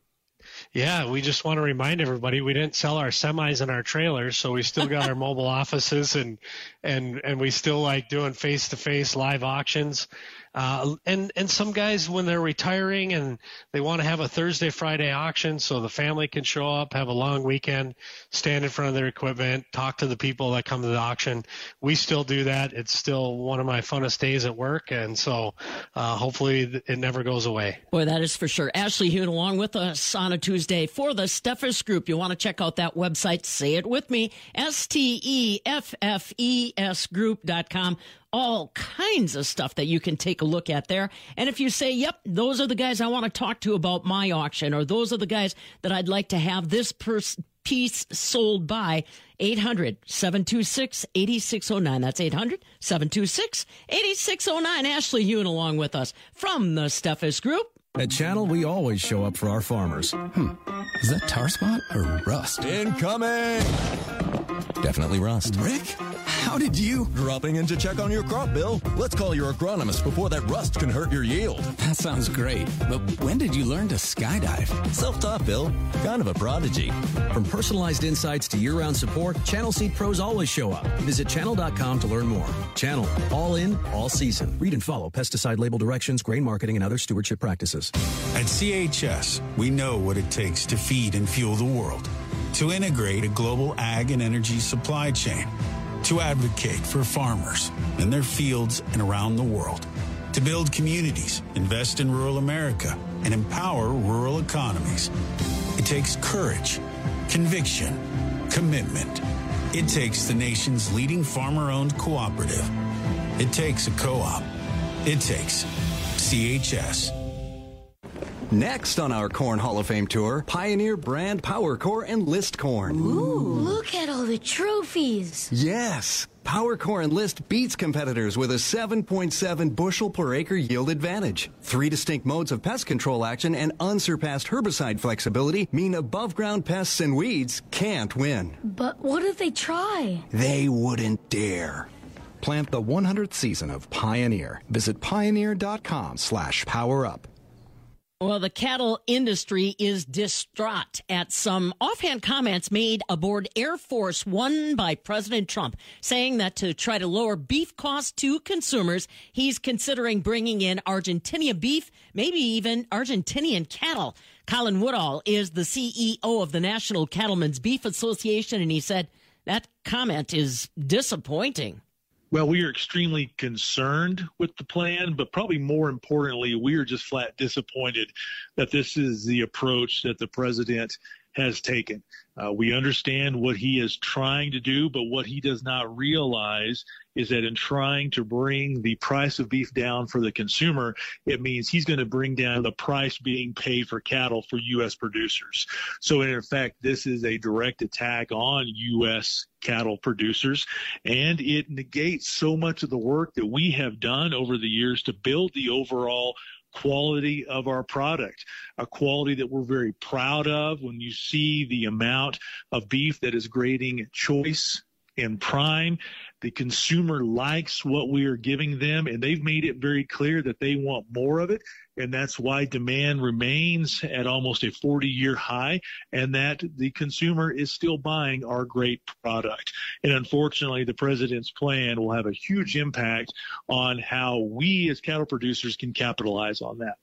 Speaker 6: Yeah, we just want to remind everybody we didn't sell our semis and our trailers, so we still got our mobile offices, and and and we still like doing face-to-face live auctions. Uh, and and some guys, when they're retiring and they want to have a Thursday, Friday auction so the family can show up, have a long weekend, stand in front of their equipment, talk to the people that come to the auction. We still do that. It's still one of my funnest days at work, and so uh, hopefully it never goes away.
Speaker 4: Boy, that is for sure. Ashley Hune along with us on a Tuesday for the Steffes Group. You want to check out that website, say it with me, S T E F F E S group dot com. All kinds of stuff that you can take a look at there. And if you say, yep, those are the guys I want to talk to about my auction, or those are the guys that I'd like to have this pers- piece sold by, eight hundred, seven two six, eight six zero nine. That's eight hundred, seven two six, eight six zero nine. Ashley Hune along with us from the Steffes Group.
Speaker 7: At Channel, we always show up for our farmers. Hmm. Is that tar spot or rust? Incoming! Definitely rust. Rick, how did you? Dropping in to check on your crop, Bill. Let's call your agronomist before that rust can hurt your yield. That sounds great. But when did you learn to skydive? Self-taught, Bill. Kind of a prodigy. From personalized insights to year-round support, Channel Seed Pros always show up. Visit channel dot com to learn more. Channel. All in, all season. Read and follow pesticide label directions, grain marketing, and other stewardship practices.
Speaker 9: At C H S, we know what it takes to feed and fuel the world, to integrate a global ag and energy supply chain, to advocate for farmers in their fields and around the world, to build communities, invest in rural America, and empower rural economies. It takes courage, conviction, commitment. It takes the nation's leading farmer-owned cooperative. It takes a co-op. It takes C H S.
Speaker 18: Next on our Corn Hall of Fame tour, Pioneer brand Power Core Enlist Corn.
Speaker 10: Ooh, look at all the trophies.
Speaker 18: Yes. Power Core Enlist beats competitors with a seven point seven bushel per acre yield advantage. Three distinct modes of pest control action and unsurpassed herbicide flexibility mean above ground pests and weeds can't win.
Speaker 10: But what if they try?
Speaker 18: They wouldn't dare.
Speaker 19: Plant the one hundredth season of Pioneer. Visit pioneer dot com slash power up.
Speaker 4: Well, the cattle industry is distraught at some offhand comments made aboard Air Force One by President Trump, saying that to try to lower beef costs to consumers, he's considering bringing in Argentinian beef, maybe even Argentinian cattle. Colin Woodall is the C E O of the National Cattlemen's Beef Association, and he said that comment is disappointing.
Speaker 20: Well, we are extremely concerned with the plan, but probably more importantly, we are just flat disappointed that this is the approach that the president has taken. Uh, we understand what he is trying to do, but what he does not realize is that in trying to bring the price of beef down for the consumer, it means he's going to bring down the price being paid for cattle for U S producers. So in effect, this is a direct attack on U S cattle producers, and it negates so much of the work that we have done over the years to build the overall quality of our product, a quality that we're very proud of. When you see the amount of beef that is grading choice and prime, the consumer likes what we are giving them, and they've made it very clear that they want more of it, and that's why demand remains at almost a forty-year high, and that the consumer is still buying our great product. And unfortunately, the president's plan will have a huge impact on how we as cattle producers can capitalize on that.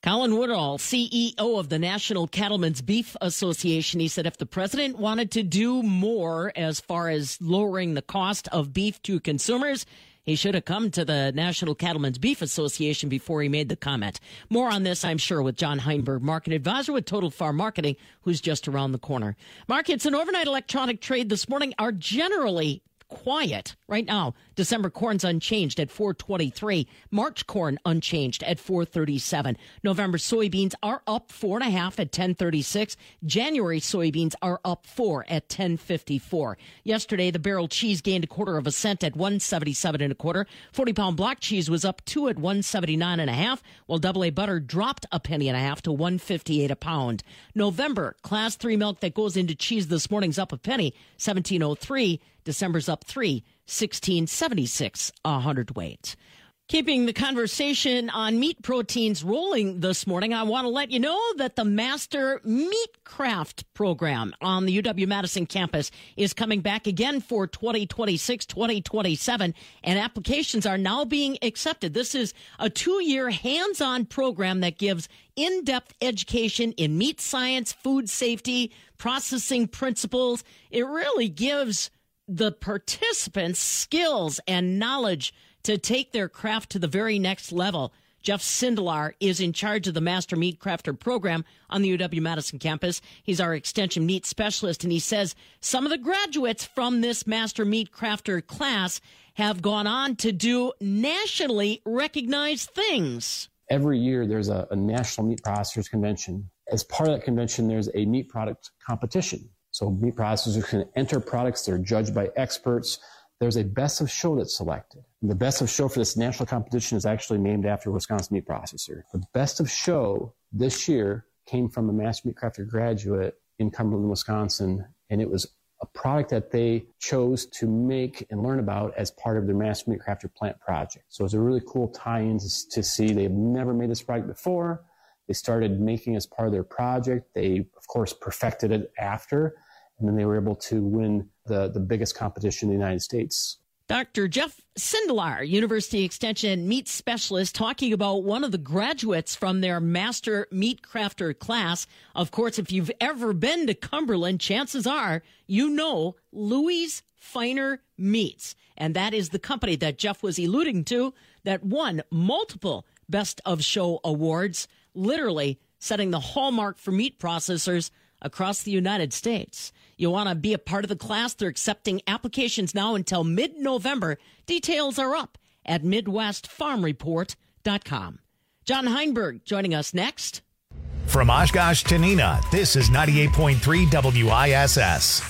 Speaker 4: Colin Woodall, C E O of the National Cattlemen's Beef Association, he said if the president wanted to do more as far as lowering the cost of beef to consumers, he should have come to the National Cattlemen's Beef Association before he made the comment. More on this, I'm sure, with John Heinberg, market advisor with Total Farm Marketing, who's just around the corner. Markets and overnight electronic trade this morning are generally quiet. Right now, December corn's unchanged at four twenty-three. March corn unchanged at four thirty-seven. November soybeans are up four and a half at ten thirty-six. January soybeans are up four at ten fifty-four. Yesterday, the barrel cheese gained a quarter of a cent at one seventy-seven and a quarter. forty pound block cheese was up two at one seventy-nine and a half, while double A butter dropped a penny and a half to one fifty-eight a pound. November class three milk that goes into cheese this morning's up a penny, seventeen oh three. December's up three, sixteen seventy-six a hundredweight. Keeping the conversation on meat proteins rolling this morning, I want to let you know that the Master Meat Craft program on the U W-Madison campus is coming back again for twenty twenty-six twenty twenty-seven, and applications are now being accepted. This is a two-year hands-on program that gives in-depth education in meat science, food safety, processing principles. It really gives the participants skills and knowledge to take their craft to the very next level. Jeff Sindelar is in charge of the Master Meat Crafter program on the U W-Madison campus. He's our extension meat specialist, and he says some of the graduates from this Master Meat Crafter class have gone on to do nationally recognized things.
Speaker 2: Every year there's a, a National Meat Processors Convention. As part of that convention, there's a meat product competition. So meat processors can enter products. They're judged by experts. There's a best of show that's selected. And the best of show for this national competition is actually named after a Wisconsin meat processor. The best of show this year came from a Master Meat Crafter graduate in Cumberland, Wisconsin, and it was a product that they chose to make and learn about as part of their Master Meat Crafter plant project. So it's a really cool tie-in to, to see. They've never made this product before. They started making it as part of their project. They, of course, perfected it after, and then they were able to win the, the biggest competition in the United States.
Speaker 4: Doctor Jeff Sindelar, University Extension meat specialist, talking about one of the graduates from their Master Meat Crafter class. Of course, if you've ever been to Cumberland, chances are you know Louie's Finer Meats. And that is the company that Jeff was alluding to that won multiple Best of Show awards, literally setting the hallmark for meat processors across the United States. You want to be a part of the class? They're accepting applications now until mid-November. Details are up at midwest farm report dot com. John Heinberg joining us next.
Speaker 1: From Oshkosh to Neenah, this is ninety-eight point three W I S S.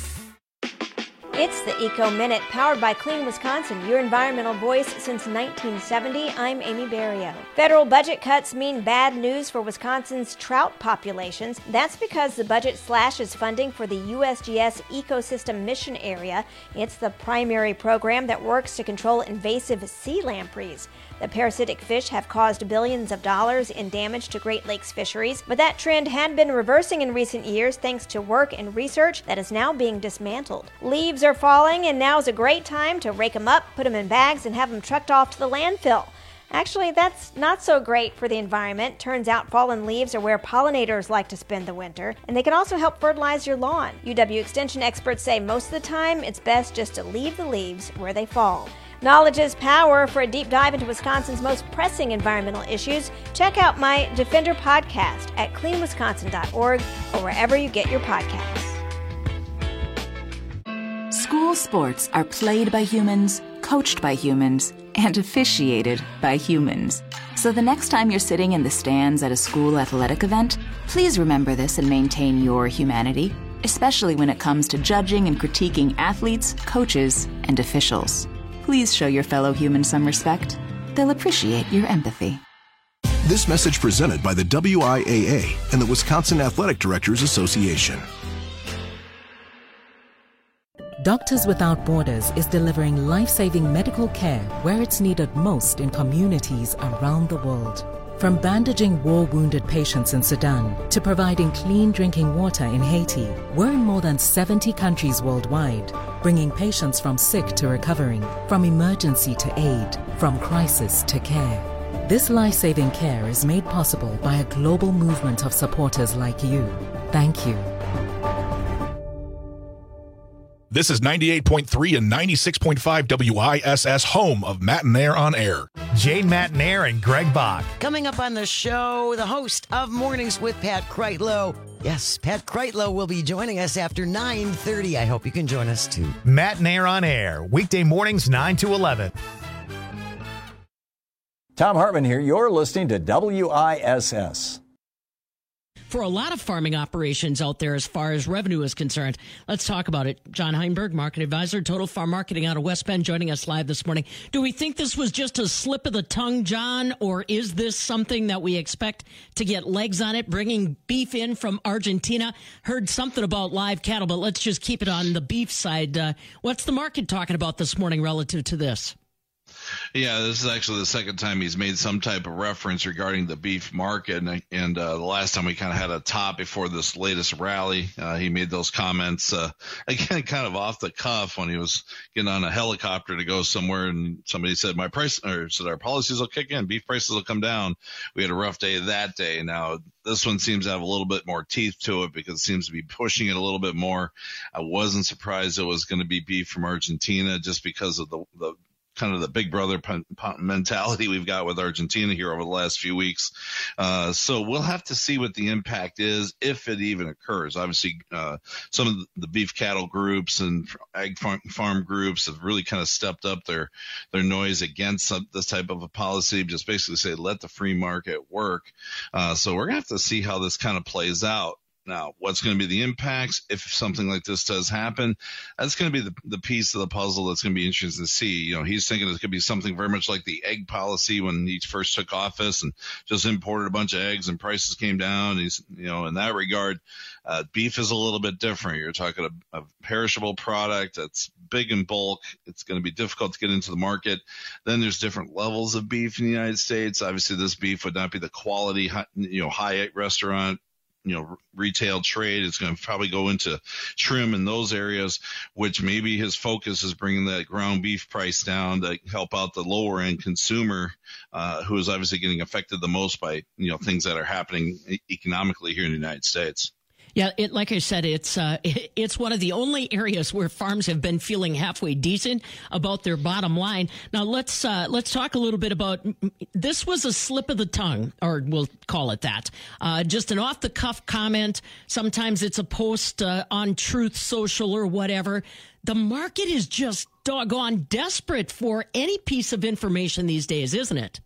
Speaker 11: It's the Eco Minute, powered by Clean Wisconsin, your environmental voice since nineteen seventy. I'm Amy Barrio. Federal budget cuts mean bad news for Wisconsin's trout populations. That's because the budget slashes funding for the U S G S Ecosystem Mission Area. It's the primary program that works to control invasive sea lampreys. The parasitic fish have caused billions of dollars in damage to Great Lakes fisheries, but that trend had been reversing in recent years thanks to work and research that is now being dismantled. Leaves are falling, and now is a great time to rake them up, put them in bags, and have them trucked off to the landfill. Actually, that's not so great for the environment. Turns out fallen leaves are where pollinators like to spend the winter, and they can also help fertilize your lawn. U W Extension experts say most of the time it's best just to leave the leaves where they fall. Knowledge is power. For a deep dive into Wisconsin's most pressing environmental issues, check out my Defender podcast at clean wisconsin dot org or wherever you get your podcasts.
Speaker 12: School sports are played by humans, coached by humans, and officiated by humans. So the next time you're sitting in the stands at a school athletic event, please remember this and maintain your humanity, especially when it comes to judging and critiquing athletes, coaches, and officials. Please show your fellow humans some respect. They'll appreciate your empathy.
Speaker 13: This message presented by the W I A A and the Wisconsin Athletic Directors Association.
Speaker 21: Doctors Without Borders is delivering life-saving medical care where it's needed most in communities around the world. From bandaging war-wounded patients in Sudan to providing clean drinking water in Haiti, we're in more than seventy countries worldwide, bringing patients from sick to recovering, from emergency to aid, from crisis to care. This life-saving care is made possible by a global movement of supporters like you. Thank you.
Speaker 14: This is ninety-eight point three and ninety-six point five W I S S, home of Matt and Air on Air.
Speaker 1: Jane Matt and Air and Greg Bach.
Speaker 15: Coming up on the show, the host of Mornings with Pat Kreitlow. Yes, Pat Kreitlow will be joining us after nine thirty. I hope you can join us too.
Speaker 1: Matt and Air on Air, weekday mornings nine to eleven.
Speaker 16: Tom Hartman here. You're listening to W I S S.
Speaker 4: For a lot of farming operations out there as far as revenue is concerned. Let's talk about it. John Heinberg, Market Advisor, Total Farm Marketing out of West Bend, joining us live this morning. Do we think this was just a slip of the tongue, John, or is this something that we expect to get legs on it, bringing beef in from Argentina? Heard something about live cattle, but let's just keep it on the beef side. Uh, what's the market talking about this morning relative to this?
Speaker 17: Yeah, this is actually the second time he's made some type of reference regarding the beef market. And, and uh, the last time we kind of had a top before this latest rally, uh, he made those comments, uh, again, kind of off the cuff when he was getting on a helicopter to go somewhere. And somebody said, my price, or said, our policies will kick in, beef prices will come down. We had a rough day that day. Now, this one seems to have a little bit more teeth to it because it seems to be pushing it a little bit more. I wasn't surprised it was going to be beef from Argentina just because of the, the kind of the big brother mentality we've got with Argentina here over the last few weeks. Uh, so we'll have to see what the impact is, if it even occurs. Obviously, uh, some of the beef cattle groups and ag farm, farm groups have really kind of stepped up their, their noise against some, this type of a policy, just basically say, let the free market work. Uh, so we're going to have to see how this kind of plays out. Now, what's going to be the impacts if something like this does happen? That's going to be the, the piece of the puzzle that's going to be interesting to see. You know, he's thinking it's going to be something very much like the egg policy when he first took office and just imported a bunch of eggs and prices came down. He's, you know, in that regard, uh, beef is a little bit different. You're talking a, a perishable product that's big in bulk. It's going to be difficult to get into the market. Then there's different levels of beef in the United States. Obviously, this beef would not be the quality, you know, high restaurant, you know, retail trade. It's going to probably go into trim in those areas, which maybe his focus is bringing that ground beef price down to help out the lower end consumer, uh, who is obviously getting affected the most by, you know, things that are happening economically here in the United States.
Speaker 4: Yeah, it, like I said, it's uh, it's one of the only areas where farms have been feeling halfway decent about their bottom line. Now let's uh, let's talk a little bit about this. Was a slip of the tongue, or we'll call it that. Uh, just an off the cuff comment. Sometimes it's a post uh, on Truth Social or whatever. The market is just doggone desperate for any piece of information these days, isn't it?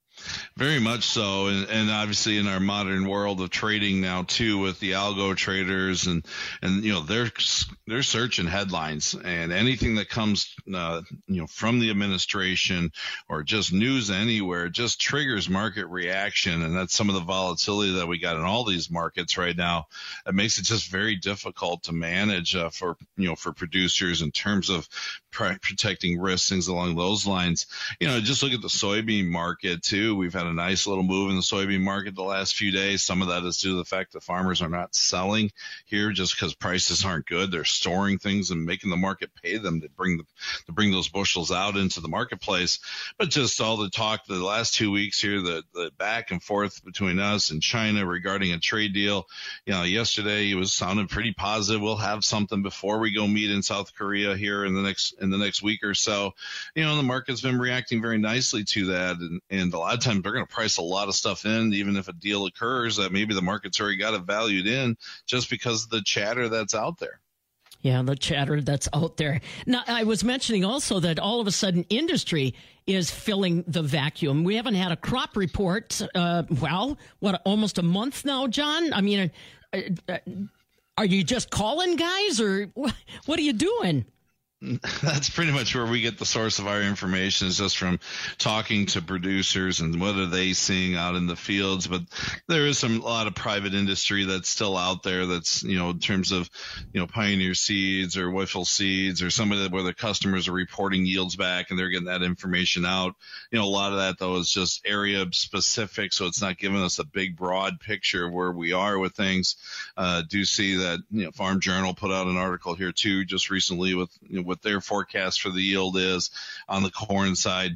Speaker 17: Very much so, and, and obviously in our modern world of trading now too, with the algo traders and and you know they're they're searching headlines, and anything that comes uh, you know from the administration or just news anywhere just triggers market reaction, and that's some of the volatility that we got in all these markets right now. It makes it just very difficult to manage uh, for you know for producers in terms of pr- protecting risks, things along those lines. You know, just look at the soybean market too. We've had a nice little move in the soybean market the last few days. Some of that is due to the fact that farmers are not selling here just because prices aren't good. They're storing things and making the market pay them to bring the, to bring those bushels out into the marketplace. But just all the talk the last two weeks here, the, the back and forth between us and China regarding a trade deal. You know, yesterday it was sounding pretty positive. We'll have something before we go meet in South Korea here in the next in the next week or so. You know, the market's been reacting very nicely to that, and, and a lot of times they're going to price a lot of stuff in, even if a deal occurs that maybe the market's already got it valued in just because of the chatter that's out there.
Speaker 4: Yeah, the chatter that's out there. Now, I was mentioning also that all of a sudden industry is filling the vacuum. We haven't had a crop report, uh, well, what, almost a month now, John? I mean, uh, uh, are you just calling guys, or what are you doing?
Speaker 17: That's pretty much where we get the source of our information, is just from talking to producers and what are they seeing out in the fields. But there is some a lot of private industry that's still out there that's, you know, in terms of, you know, Pioneer Seeds or Wiffle Seeds or somebody where the customers are reporting yields back and they're getting that information out. You know, a lot of that, though, is just area specific. So it's not giving us a big, broad picture of where we are with things. Uh, do see that, you know, Farm Journal put out an article here, too, just recently with, you know, what their forecast for the yield is on the corn side.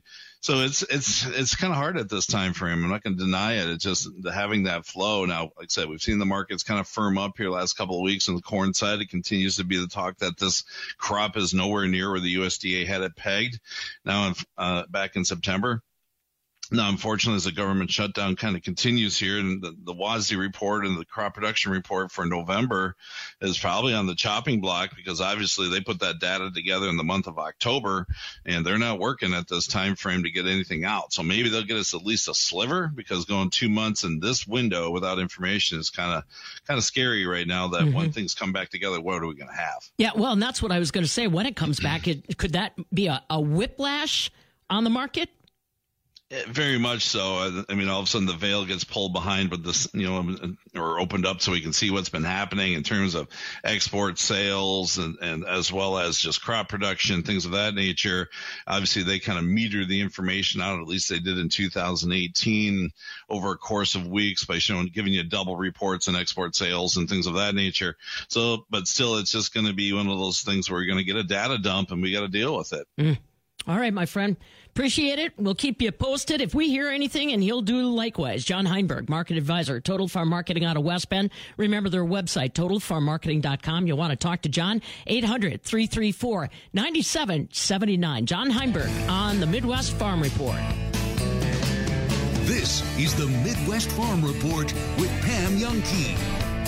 Speaker 17: So it's it's it's kind of hard at this time frame. I'm not going to deny it. It's just having that flow. Now, like I said, we've seen the markets kind of firm up here last couple of weeks on the corn side. It continues to be the talk that this crop is nowhere near where the U S D A had it pegged. Now, uh, back in September. Now, unfortunately, as the government shutdown kind of continues here, and the, the W A S D report and the crop production report for November is probably on the chopping block, because obviously they put that data together in the month of October, and they're not working at this time frame to get anything out. So maybe they'll get us at least a sliver, because going two months in this window without information is kind of kind of scary right now. That mm-hmm. when things come back together, what are we going to have?
Speaker 4: Yeah, well, and that's what I was going to say. When it comes back, it, could that be a, a whiplash on the market?
Speaker 17: Very much so. I mean, all of a sudden the veil gets pulled behind, but this, you know, or opened up so we can see what's been happening in terms of export sales and, and as well as just crop production, things of that nature. Obviously, they kind of meter the information out. At least they did in two thousand eighteen over a course of weeks by showing, giving you double reports on export sales and things of that nature. So, but still, it's just going to be one of those things where we're going to get a data dump and we got to deal with it.
Speaker 4: Mm. All right, my friend. Appreciate it. We'll keep you posted if we hear anything, and he'll do likewise. John Heinberg, market advisor, Total Farm Marketing out of West Bend. Remember their website, total farm marketing dot com. You'll want to talk to John, eight hundred, three three four, nine seven seven nine. John Heinberg on the Midwest Farm Report.
Speaker 3: This is the Midwest Farm Report with Pam Youngkey.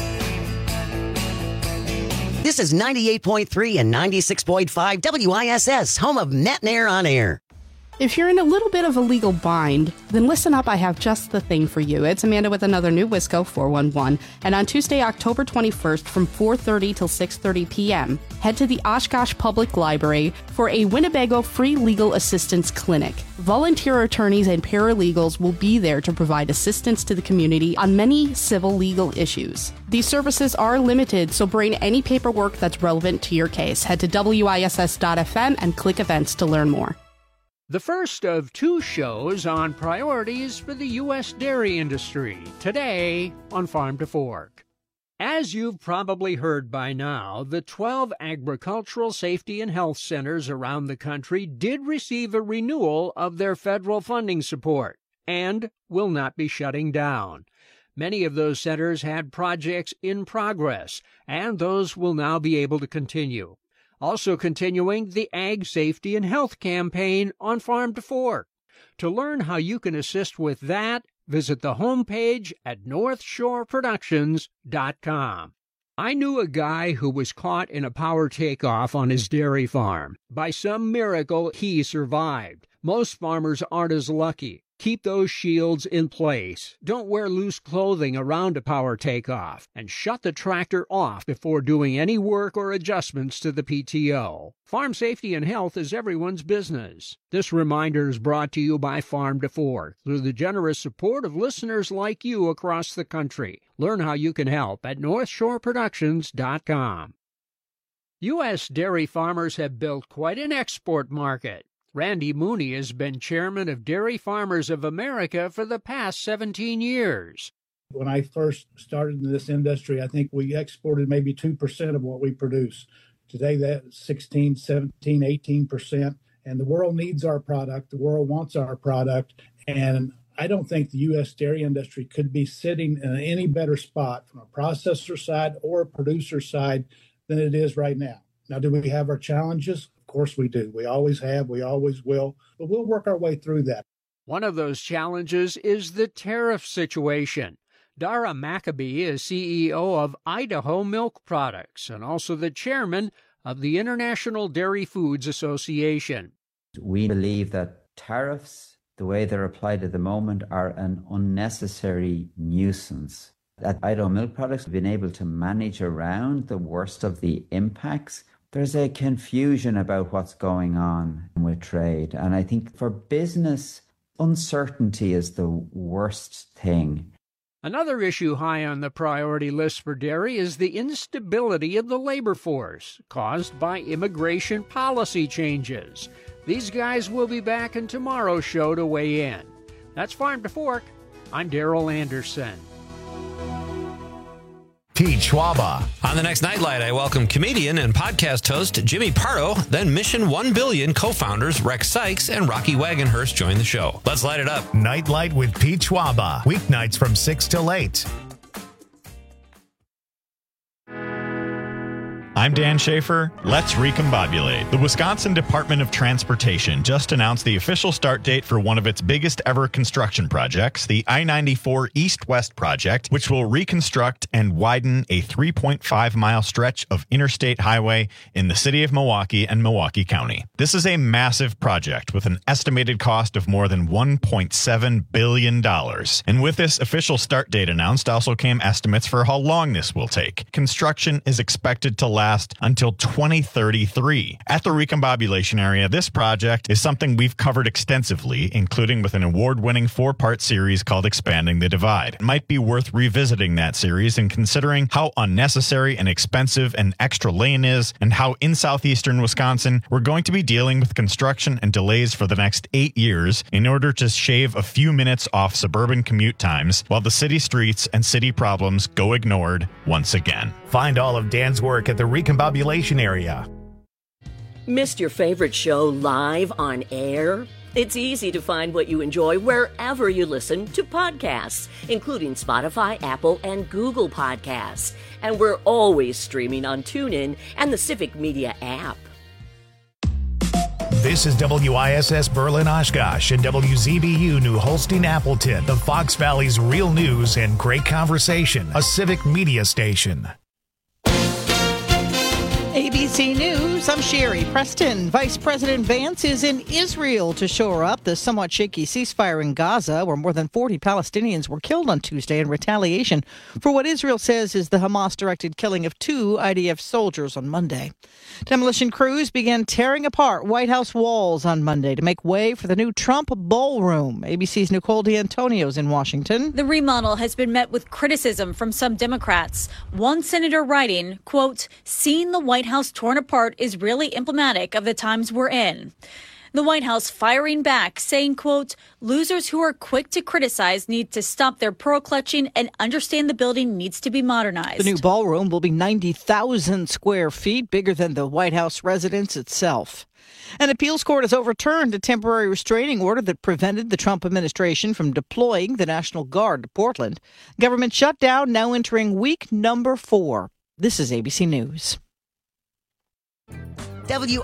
Speaker 15: This is ninety-eight point three and ninety-six point five W I S S, home of Matt and Air on Air.
Speaker 8: If you're in a little bit of a legal bind, then listen up, I have just the thing for you. It's Amanda with another new Wisco four one one, and on Tuesday, October twenty-first from four thirty till six thirty p.m., head to the Oshkosh Public Library for a Winnebago free legal assistance clinic. Volunteer attorneys and paralegals will be there to provide assistance to the community on many civil legal issues. These services are limited, so bring any paperwork that's relevant to your case. Head to W I S S dot F M and click events to learn more.
Speaker 22: The first of two shows on priorities for the U S dairy industry, today on Farm to Fork. As you've probably heard by now, the twelve agricultural safety and health centers around the country did receive a renewal of their federal funding support and will not be shutting down. Many of those centers had projects in progress, and those will now be able to continue. Also continuing the Ag Safety and Health campaign on Farm to Fork. To learn how you can assist with that, visit the homepage at north shore productions dot com. I knew a guy who was caught in a power takeoff on his dairy farm. By some miracle, he survived. Most farmers aren't as lucky. Keep those shields in place. Don't wear loose clothing around a power takeoff, and shut the tractor off before doing any work or adjustments to the P T O. Farm safety and health is everyone's business. This reminder is brought to you by Farm to Fork through the generous support of listeners like you across the country. Learn how you can help at north shore productions dot com. U S dairy farmers have built quite an export market. Randy Mooney has been chairman of Dairy Farmers of America for the past seventeen years.
Speaker 23: When I first started in this industry, I think we exported maybe two percent of what we produce. Today, that's sixteen, seventeen, eighteen percent. And the world needs our product. The world wants our product. And I don't think the U S dairy industry could be sitting in any better spot from a processor side or a producer side than it is right now. Now, do we have our challenges? Of course we do. We always have. We always will. But we'll work our way through that.
Speaker 22: One of those challenges is the tariff situation. Dara Maccabee is C E O of Idaho Milk Products and also the chairman of the International Dairy Foods Association.
Speaker 24: We believe that tariffs, the way they're applied at the moment, are an unnecessary nuisance. At Idaho Milk Products, we've been able to manage around the worst of the impacts. There's a confusion about what's going on with trade. And I think for business, uncertainty is the worst thing.
Speaker 22: Another issue high on the priority list for dairy is the instability of the labor force caused by immigration policy changes. These guys will be back in tomorrow's show to weigh in. That's Farm to Fork. I'm Darrell Anderson.
Speaker 1: Pete Schwaba.
Speaker 5: On the next Nightlight, I welcome comedian and podcast host Jimmy Pardo. Then Mission one billion co-founders Rex Sykes and Rocky Wagonhurst join the show. Let's light it up.
Speaker 1: Nightlight with Pete Schwaba. Weeknights from six till eight.
Speaker 6: I'm Dan Schaefer. Let's recombobulate. The Wisconsin Department of Transportation just announced the official start date for one of its biggest ever construction projects, the I ninety-four East-West project, which will reconstruct and widen a three point five mile stretch of interstate highway in the city of Milwaukee and Milwaukee County. This is a massive project with an estimated cost of more than one point seven billion dollars. And with this official start date announced also came estimates for how long this will take. Construction is expected to last until twenty thirty-three. At the recombobulation area, this project is something we've covered extensively, including with an award-winning four-part series called Expanding the Divide. It might be worth revisiting that series and considering how unnecessary and expensive an extra lane is, and how in southeastern Wisconsin we're going to be dealing with construction and delays for the next eight years in order to shave a few minutes off suburban commute times while the city streets and city problems go ignored once again.
Speaker 1: Find all of Dan's work at the recombobulation area.
Speaker 7: Missed your favorite show live on air? It's easy to find what you enjoy wherever you listen to podcasts, including Spotify, Apple, and Google Podcasts. And we're always streaming on TuneIn and the Civic Media app.
Speaker 1: This is W I S S Berlin Oshkosh and W Z B U New Holstein Appleton, the Fox Valley's real news and great conversation, a Civic Media station.
Speaker 9: A B C News, I'm Sherry Preston. Vice President Vance is in Israel to shore up the somewhat shaky ceasefire in Gaza, where more than forty Palestinians were killed on Tuesday in retaliation for what Israel says is the Hamas-directed killing of two I D F soldiers on Monday. Demolition crews began tearing apart White House walls on Monday to make way for the new Trump Ballroom. A B C's Nicole D'Antonio is in Washington.
Speaker 25: The remodel has been met with criticism from some Democrats. One senator writing, quote, "Seeing the White House torn apart is really emblematic of the times we're in." The White House firing back, saying, quote, "Losers who are quick to criticize need to stop their pearl-clutching and understand the building needs to be modernized."
Speaker 9: The new ballroom will be ninety thousand square feet, bigger than the White House residence itself. An appeals court has overturned a temporary restraining order that prevented the Trump administration from deploying the National Guard to Portland. Government shutdown now entering week number four. This is A B C News.
Speaker 15: W